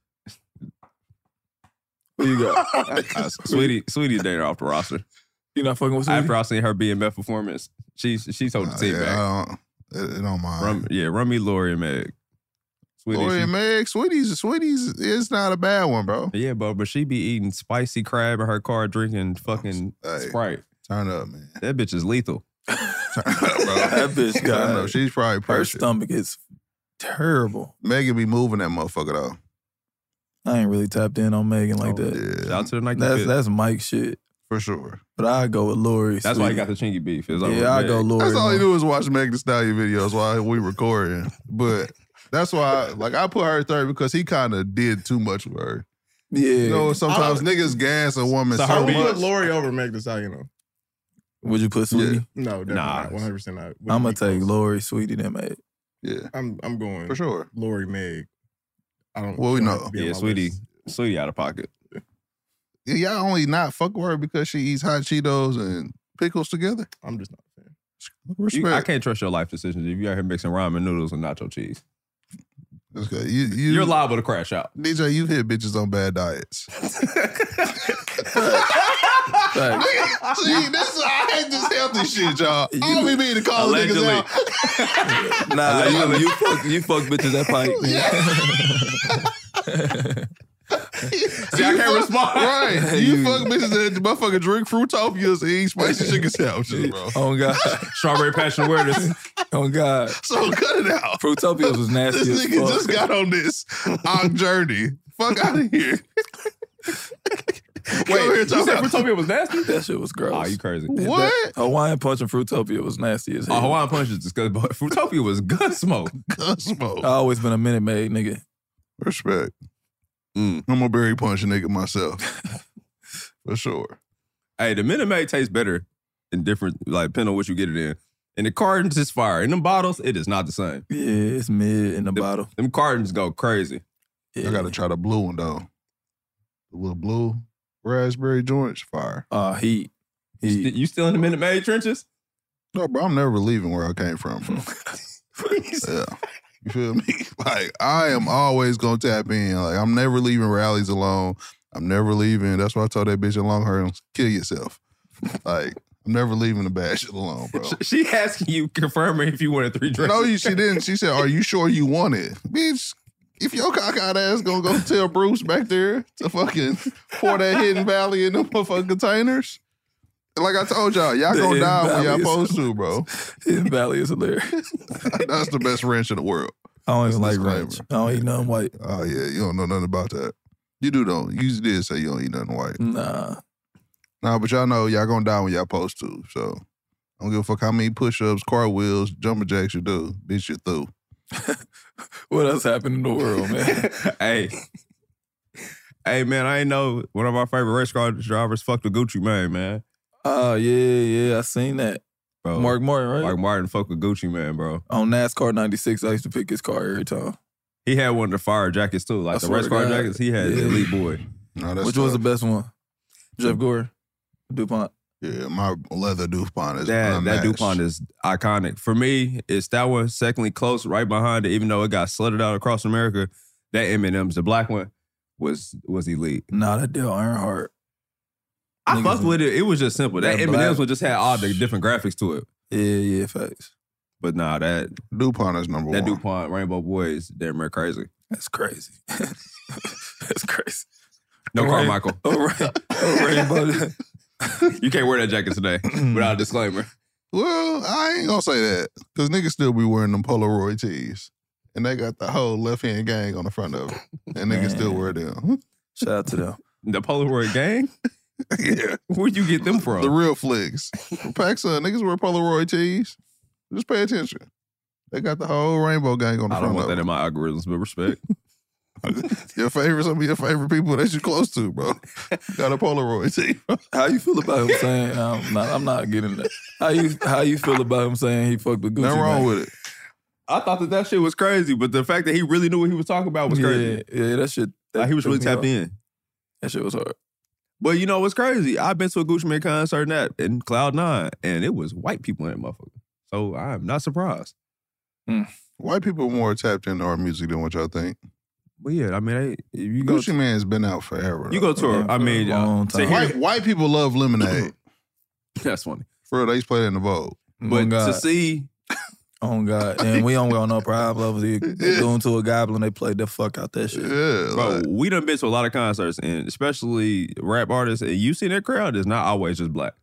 Who you got? Uh, Sweetie, Sweetie's dating her off the roster. You not fucking with Sweetie? After I seen her B M F performance, she's she's holding the Uh, team yeah, back. I don't, it, it don't mind. Run, yeah, run me Lori and Meg. Sweetie, Lori she- and Meg, Sweetie's, Sweetie's is not a bad one, bro. Yeah, bro, but she be eating spicy crab in her car, drinking fucking Hey. Sprite. Turn up, man. That bitch is lethal. Turn up, bro. That bitch Turn got up. She's probably her perfect. stomach is terrible. Megan be moving that motherfucker though. I ain't really tapped in on Megan like that. Yeah, Shout out to the Nike That's Fit. that's Mike shit. for sure. But I go with Lori. That's why he Sweetie. got the chinky beef. It's over Yeah, I Meg. go Lori. That's all he man. do is watch Megan Thee Stallion videos while we recording. But that's why, like, I put her third because he kind of did too much with her. Yeah. You know, sometimes I- niggas gas a woman So so, her I would beat- much. put Lori over Meg Thee Stallion though. Would you put Sweetie? No, definitely Nah. not. One hundred percent not. I'm gonna take Lori, Sweetie, then Meg. Yeah, I'm I'm going for sure. Lori Meg. I don't. Well, we she don't know. have to be on Yeah, my sweetie, list. sweetie out of pocket. Yeah, y'all only not fuck with her because she eats hot Cheetos and pickles together. I'm just not a fan. Respect. You, I can't trust your life decisions if you out here mixing ramen noodles and nacho cheese. Okay, you, you, You're liable to crash out. D J, you've hit bitches on bad diets. Facts. See, this is, I hate this healthy shit, y'all. I don't be mean to call niggas Allegedly. out. Nah, you, you fuck you fuck bitches that pipe. See, I can't respond. Right. You fuck bitches that motherfucking drink Fruitopias and eat spicy chicken sandwiches, bro. Oh God. Strawberry passion awareness. Oh God. So cut it out. Fruitopias was nasty This as nigga fuck. just got on this on journey. Fuck out of here. Wait, here you talking said about- Fruitopia was nasty? That shit was gross. Oh, you crazy. What? That Hawaiian Punch and Fruitopia was nasty as Oh, hell. Hawaiian Punch is disgusting, but Fruitopia was gun smoke. Gun smoke. I always been a Minute Maid nigga. Respect. Mm. I'm a berry punch a nigga myself. For sure. Hey, the Minute Maid tastes better in different, like, depending on what you get it in. In the cartons, it's fire. In them bottles, it is not the same. Yeah, it's mid in the Them- bottle. Them cartons go crazy. Yeah. I gotta try the blue one though. The little blue raspberry joints, fire. Uh, heat. You, Heat. st- you still in the Minute Maid trenches? No, bro, I'm never leaving where I came from, bro. Yeah. You feel me? Like, I am always gonna tap in. Like, I'm never leaving rallies alone. I'm never leaving. That's why I told that bitch in Longhorn, kill yourself. Like, I'm never leaving the bad shit alone, bro. She asking you, confirming if you wanted three drinks. No, you- she didn't. She said, "Are you sure you want it, bitch?" If your cockeyed ass gonna go tell Bruce back there to fucking pour that Hidden Valley in them motherfucking containers, like I told y'all, y'all The gonna Hidden die when Valley y'all is- supposed to, bro. Hidden Valley is hilarious. That's the best ranch in the world. I don't even That's like disclaimer. ranch. I don't eat nothing white. Oh yeah, you don't know nothing about that. You do though. You did say you don't eat nothing white. Nah. Nah, but y'all know y'all gonna die when y'all supposed to. So I don't give a fuck how many push-ups, cartwheels, jumping jacks you do. Bitch, you're through. What else happened in the world, man? Hey. Hey, man, I ain't know one of our favorite race car drivers fucked with Gucci Mane, man. Oh, yeah, yeah. I seen that. Bro, Mark Martin, right? Mark Martin fucked with Gucci Mane, bro. On NASCAR ninety-six, I used to pick his car every time. He had one of the fire jackets, too. Like I the swear race to car God. jackets, he had the Yeah. Elite Boy. No, that's Which was the tough. best one? Jeff Gore? DuPont? Yeah, my leather DuPont is That, that unmatched. DuPont is iconic. For me, it's that one, secondly close, right behind it, even though it got slutted out across America. That M and M's, the black one, was was elite. Nah, that Dale Earnhardt. I Niggas- fucked with it. It was just simple. That That M and M's black- one just had all the different graphics to it. Yeah, yeah, facts. But nah, that DuPont is number that one. DuPont Rainbow Boy is damn near crazy. That's crazy. That's crazy. No Rain- Carmichael. Oh, rain, oh, rainbow. You can't wear that jacket today without a disclaimer. Well, I ain't gonna say that because niggas still be wearing them Polaroid tees, and they got the whole left hand gang on the front of it, and niggas still wear them. Shout out to them. The Polaroid gang? Yeah, Where'd you get them from? the real flicks. PacSun niggas wear Polaroid tees. Just pay attention. They got the whole rainbow gang on the I front don't want of that it. in my algorithms, but respect. Your favorite, some of your favorite people that you close to, bro. Got a Polaroid tee. How you feel about him saying I'm not? I'm not getting that. How you How you feel about him saying he fucked with Gucci? Nothing wrong Mane? with it. I thought that that shit was crazy, but the fact that he really knew what he was talking about was crazy. Yeah, yeah, that shit. That Like he was really threw me tapped off. in. That shit was hard. But you know what's crazy? I've been to a Gucci Mane concert in that in Cloud Nine, and it was white people in that motherfucker. So I'm not surprised. White people are more tapped into our music than what y'all think. But yeah, I mean, hey, if you go, Gucci Mane's been out forever. you though. go to a, Yeah, I for a mean, long uh, time. to hear, White, white people love Lemonade. that's funny. For real, they used to play that in the Vogue. But oh God. to see, Oh God, and we don't go on no private levels. They doing to a goblin, they played the fuck out that shit. Yeah, bro, like, we done been to a lot of concerts, and especially rap artists, and you see that crowd is not always just black.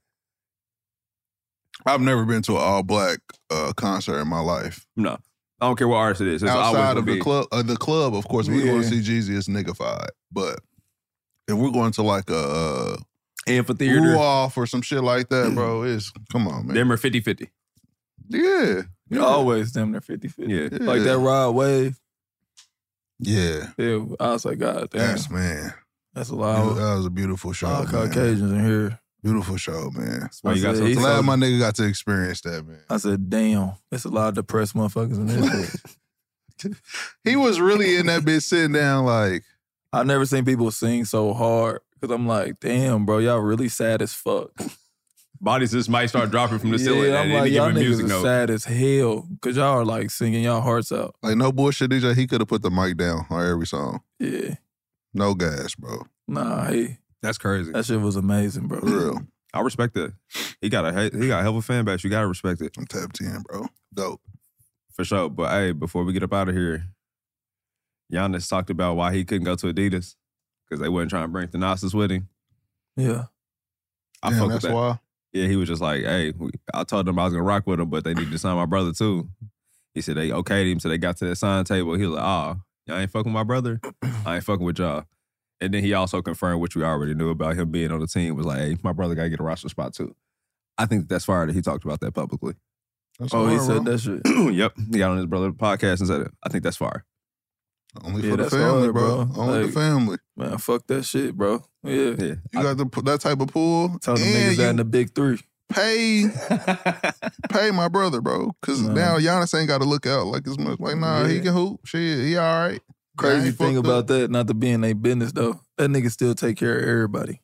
I've never been to an all black uh, concert in my life. No, I don't care what artist it is. It's always Outside gonna of the be- club, uh, the club, of course, we Yeah. going to see Jeezy, it's niggified. But if we're going to like a uh, amphitheater, off or some shit like that, bro, it's come on, man. them are fifty-fifty. Yeah, You always damn near fifty fifty. Yeah. Like that Rod Wave. yeah. Yeah, I was like, God damn, Yes, man. that's a That lot. was a beautiful show, All man. Caucasians in here. Beautiful show, man. why you I got said, so he's Glad so- my nigga got to experience that, man. I said, damn, there's a lot of depressed motherfuckers in this. bitch. He was really in that bitch sitting down like, I've never seen people sing so hard because I'm like, damn, bro, y'all really sad as fuck. Bodies just might start dropping from the ceiling Yeah, at I'm any like, y'all given niggas music are note. sad as hell because y'all are like singing y'all hearts out. like no bullshit, D J. He could have put the mic down on every song. Yeah. No gas, bro. Nah, hey, That's crazy. that shit was amazing, bro. For real. I respect that. He got a he got a hell of a fan base. You gotta respect it I'm tapped in, bro. Dope. for sure. But hey, before we get up out of here, Giannis talked about why he couldn't go to Adidas because they wasn't trying to bring Thanasis with him. Yeah. I Damn, fuck with that's that. why. Yeah, he was just like, hey, we, I told them I was gonna rock with them, but they needed to sign my brother too. He said they okayed him, so they got to that sign table. He was like, oh, y'all ain't fucking with my brother? I ain't fucking with y'all. And then he also confirmed, which we already knew about him being on the team, was like, hey, my brother gotta get a roster spot too. I think that's fire that he talked about that publicly. That's Oh, he hard, said bro. that shit. Yep. He got on his brother podcast and said it. I think that's fire. Only Yeah, for the that's family, hard, bro. bro. Only Like- the family. Man, fuck that shit, bro. Yeah. Yeah. You got the, that type of pull. Tell them and niggas that you in the big three. pay, pay my brother, bro. Because Nah. now Giannis ain't got to look out like as much. Like, nah, he Yeah. can hoop. Shit, he all right. Crazy ain't thing fucked about up. that, not to be in their business though, that nigga still take care of everybody.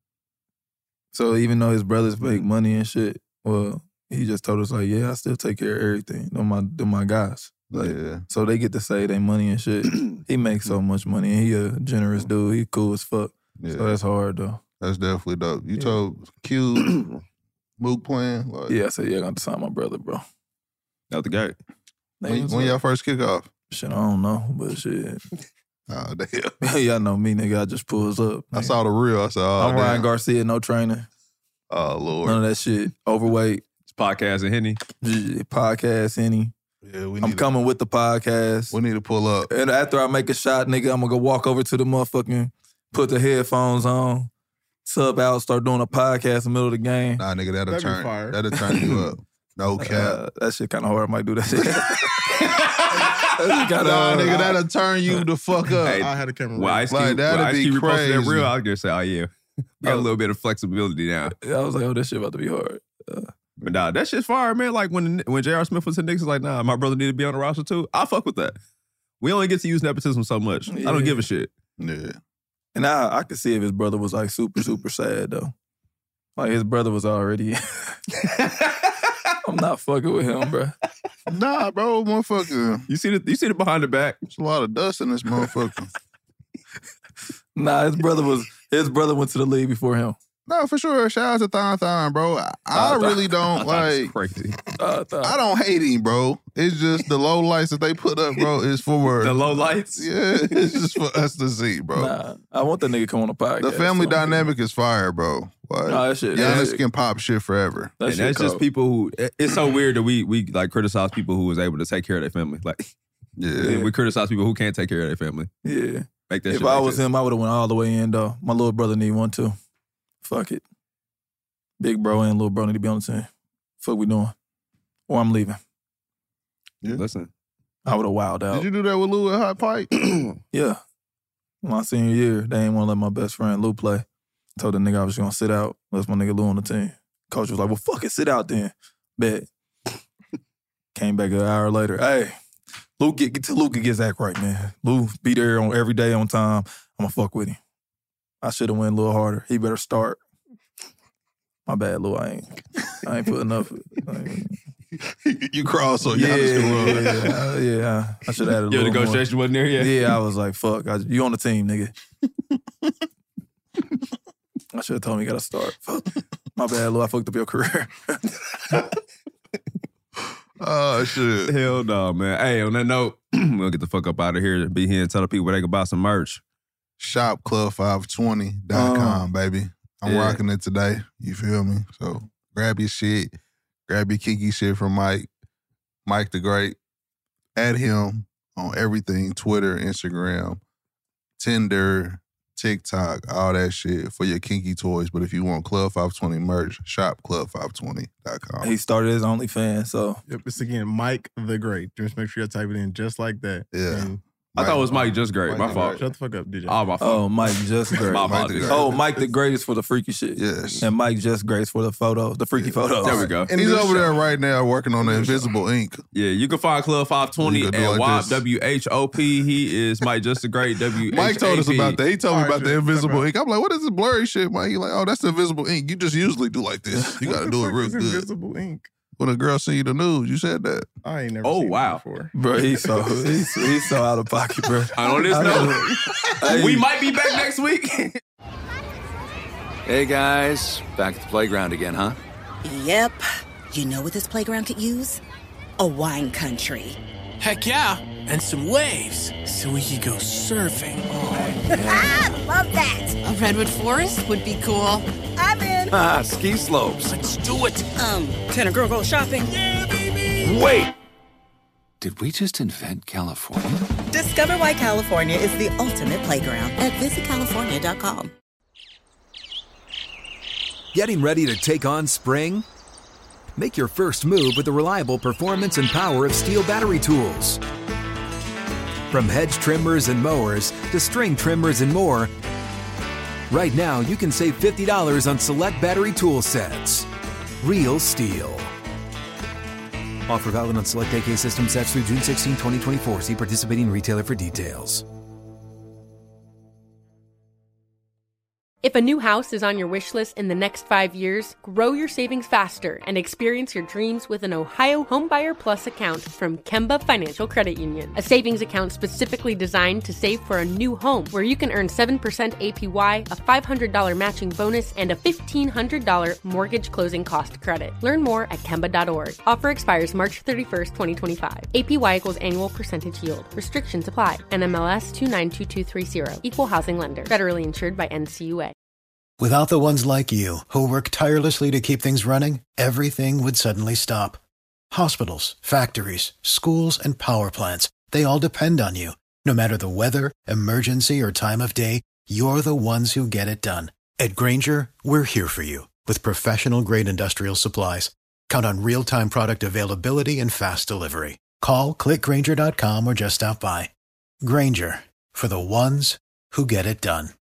So even though his brothers make money and shit, well, he just told us like, yeah, I still take care of everything. They're my, they're my guys. Like, Yeah. so they get to say their money and shit. He makes so much money and he a generous dude. He cool as fuck. Yeah. So that's hard though. That's definitely dope. You Yeah. told Q Mook playing? Like, Yeah, I said, yeah, I got to sign my brother, bro. That was the guy. When, when y'all first kick off? Shit, I don't know, but shit. Oh, damn. Y'all know me, nigga. I just pulls up. I saw the reel. I said, oh, I'm damn. Ryan Garcia, no training. Oh, Lord. None of that shit. Overweight. It's podcast and Henny. Podcast, Henny. Yeah, we I'm need coming with the podcast. We need to pull up. And after I make a shot, nigga, I'm gonna go walk over to the motherfucking, put the headphones on, sub out, start doing a podcast in the middle of the game. Nah, nigga, that'll That'd be turn, fire. that'll turn you up. No cap. Uh, that shit kind of hard. I might do that shit. Nah, uh, nigga, that'll turn you the fuck up. Hey, I had a camera. Well, ready. Ice Like, Cube, that'd well, Ice be Cube reposted that crazy. real. I was gonna say, oh yeah, we got a little bit of flexibility now. I was like, oh, this shit about to be hard. Uh, But nah, that shit's fire, man. Like when when J R. Smith was in Knicks, it's like, nah, my brother need to be on the roster too. I fuck with that. We only get to use nepotism so much. I don't Yeah. give a shit. Yeah. and I, I could see if his brother was like super, super sad though. Like his brother was already. I'm not fucking with him, bro. Nah, bro, motherfucker. You see the you see the behind the back. There's a lot of dust in this motherfucker. Nah, his brother was his brother went to the league before him. No, for sure. Shout out to Thon Thon, bro. I, I Thon Thon. really don't like. Crazy. Uh, th- I don't hate him, bro. It's just the low lights that they put up, bro, is for The low lights. Yeah, it's just for us to see, bro. Nah, I want that nigga to come on the podcast. The family So- dynamic is fire, bro. Like, Nah, that shit- that Giannis shit- can pop shit forever. That And shit that's just cold. people who. it- It's so weird that we we like criticize people who was able to take care of their family. Like Yeah. we criticize people who can't take care of their family. Yeah. Make that If shit I make was sense. him, I would have went all the way in though. My little brother need one too. Fuck it. Big bro and little bro need to be on the team. Fuck we doing. Or I'm leaving. Yeah. Listen, I would have wowed out. Did you do that with Lou at Hot Pike? Yeah. My senior year, they ain't want to let my best friend Lou play. Told the nigga I was going to sit out. Let my nigga Lou on the team. Coach was like, well, fuck it, sit out then. Bet. Came back an hour later. Hey, Lou, get, get to Lou get his act right, man. Lou be there on every day on time. I'm going to fuck with him. I should have went a little harder. He better start. My bad, Lou. I ain't, I ain't put enough. I ain't, you crawled so yeah, Giannis could run. yeah, uh, yeah. I should have added a your little more. negotiation wasn't there yet. Yeah, I was like, fuck. I, you on the team, nigga. I should have told him you got to start. Fuck. My bad, Lou. I fucked up your career. Oh, shit. Hell no, man. Hey, on that note, we'll get the fuck up out of here. Be here and tell the people where they can buy some merch. shop club five twenty dot com, baby. I'm yeah. rocking it today. You feel me? So grab your shit. Grab your kinky shit from Mike. Mike the Great. Add him on everything. Twitter, Instagram, Tinder, TikTok, all that shit for your kinky toys. But if you want Club five twenty merch, shop club five twenty dot com. He started his OnlyFans, so. Yep, it's again Mike the Great. Just make sure you type it in just like that. Yeah. And I thought it was Mike Just Great. Mike My the fault. shut the fuck up, D J. Oh, my fault. Oh, Mike Just Great. My Mike the apologies. Great. Oh, Mike the Greatest for the freaky shit. Yes. And Mike Just Great's for the photos, the freaky photos. There we go. And he's over there right now working on the Invisible Ink. Yeah, you can find Club five twenty You at can do like W A this. P W H O P. He is Mike Just a Great. W H A P. Mike told us about that. He told me All right, about the shit. invisible Okay. ink. I'm like, what is this blurry shit, Mike? He like, oh, that's the invisible ink. You just usually do like this. You got to What do the it fuck real is good. Invisible ink. When a girl send you the news, you said that. I ain't never Oh, seen wow. that before. Bro, he's so, he's, he's so out of pocket, bro. And on this I note, Hey. we might be back next week. Hey guys, back at the playground again, huh? Yep. You know what this playground could use? A wine country. Heck yeah, and some waves so we could go surfing. Ah, love that. A redwood forest would be cool. I'm in. Ah, ski slopes. Let's do it. Um, can a girl go shopping? Yeah, baby. Wait! Did we just invent California? Discover why California is the ultimate playground at visit california dot com. Getting ready to take on spring? Make your first move with the reliable performance and power of Steel battery tools. From hedge trimmers and mowers to string trimmers and more, right now you can save fifty dollars on select battery tool sets. Real Steel. Offer valid on select A K system sets through June sixteenth, twenty twenty-four. See participating retailer for details. If a new house is on your wish list in the next five years, grow your savings faster and experience your dreams with an Ohio Homebuyer Plus account from Kemba Financial Credit Union. A savings account specifically designed to save for a new home, where you can earn seven percent A P Y, a five hundred dollars matching bonus, and a fifteen hundred dollars mortgage closing cost credit. Learn more at Kemba dot org. Offer expires March thirty-first, twenty twenty-five. A P Y equals annual percentage yield. Restrictions apply. N M L S two nine two two three zero. Equal housing lender. Federally insured by N C U A. Without the ones like you, who work tirelessly to keep things running, everything would suddenly stop. Hospitals, factories, schools, and power plants, they all depend on you. No matter the weather, emergency, or time of day, you're the ones who get it done. At Grainger, we're here for you with professional-grade industrial supplies. Count on real-time product availability and fast delivery. Call, click Grainger dot com, or just stop by. Grainger, for the ones who get it done.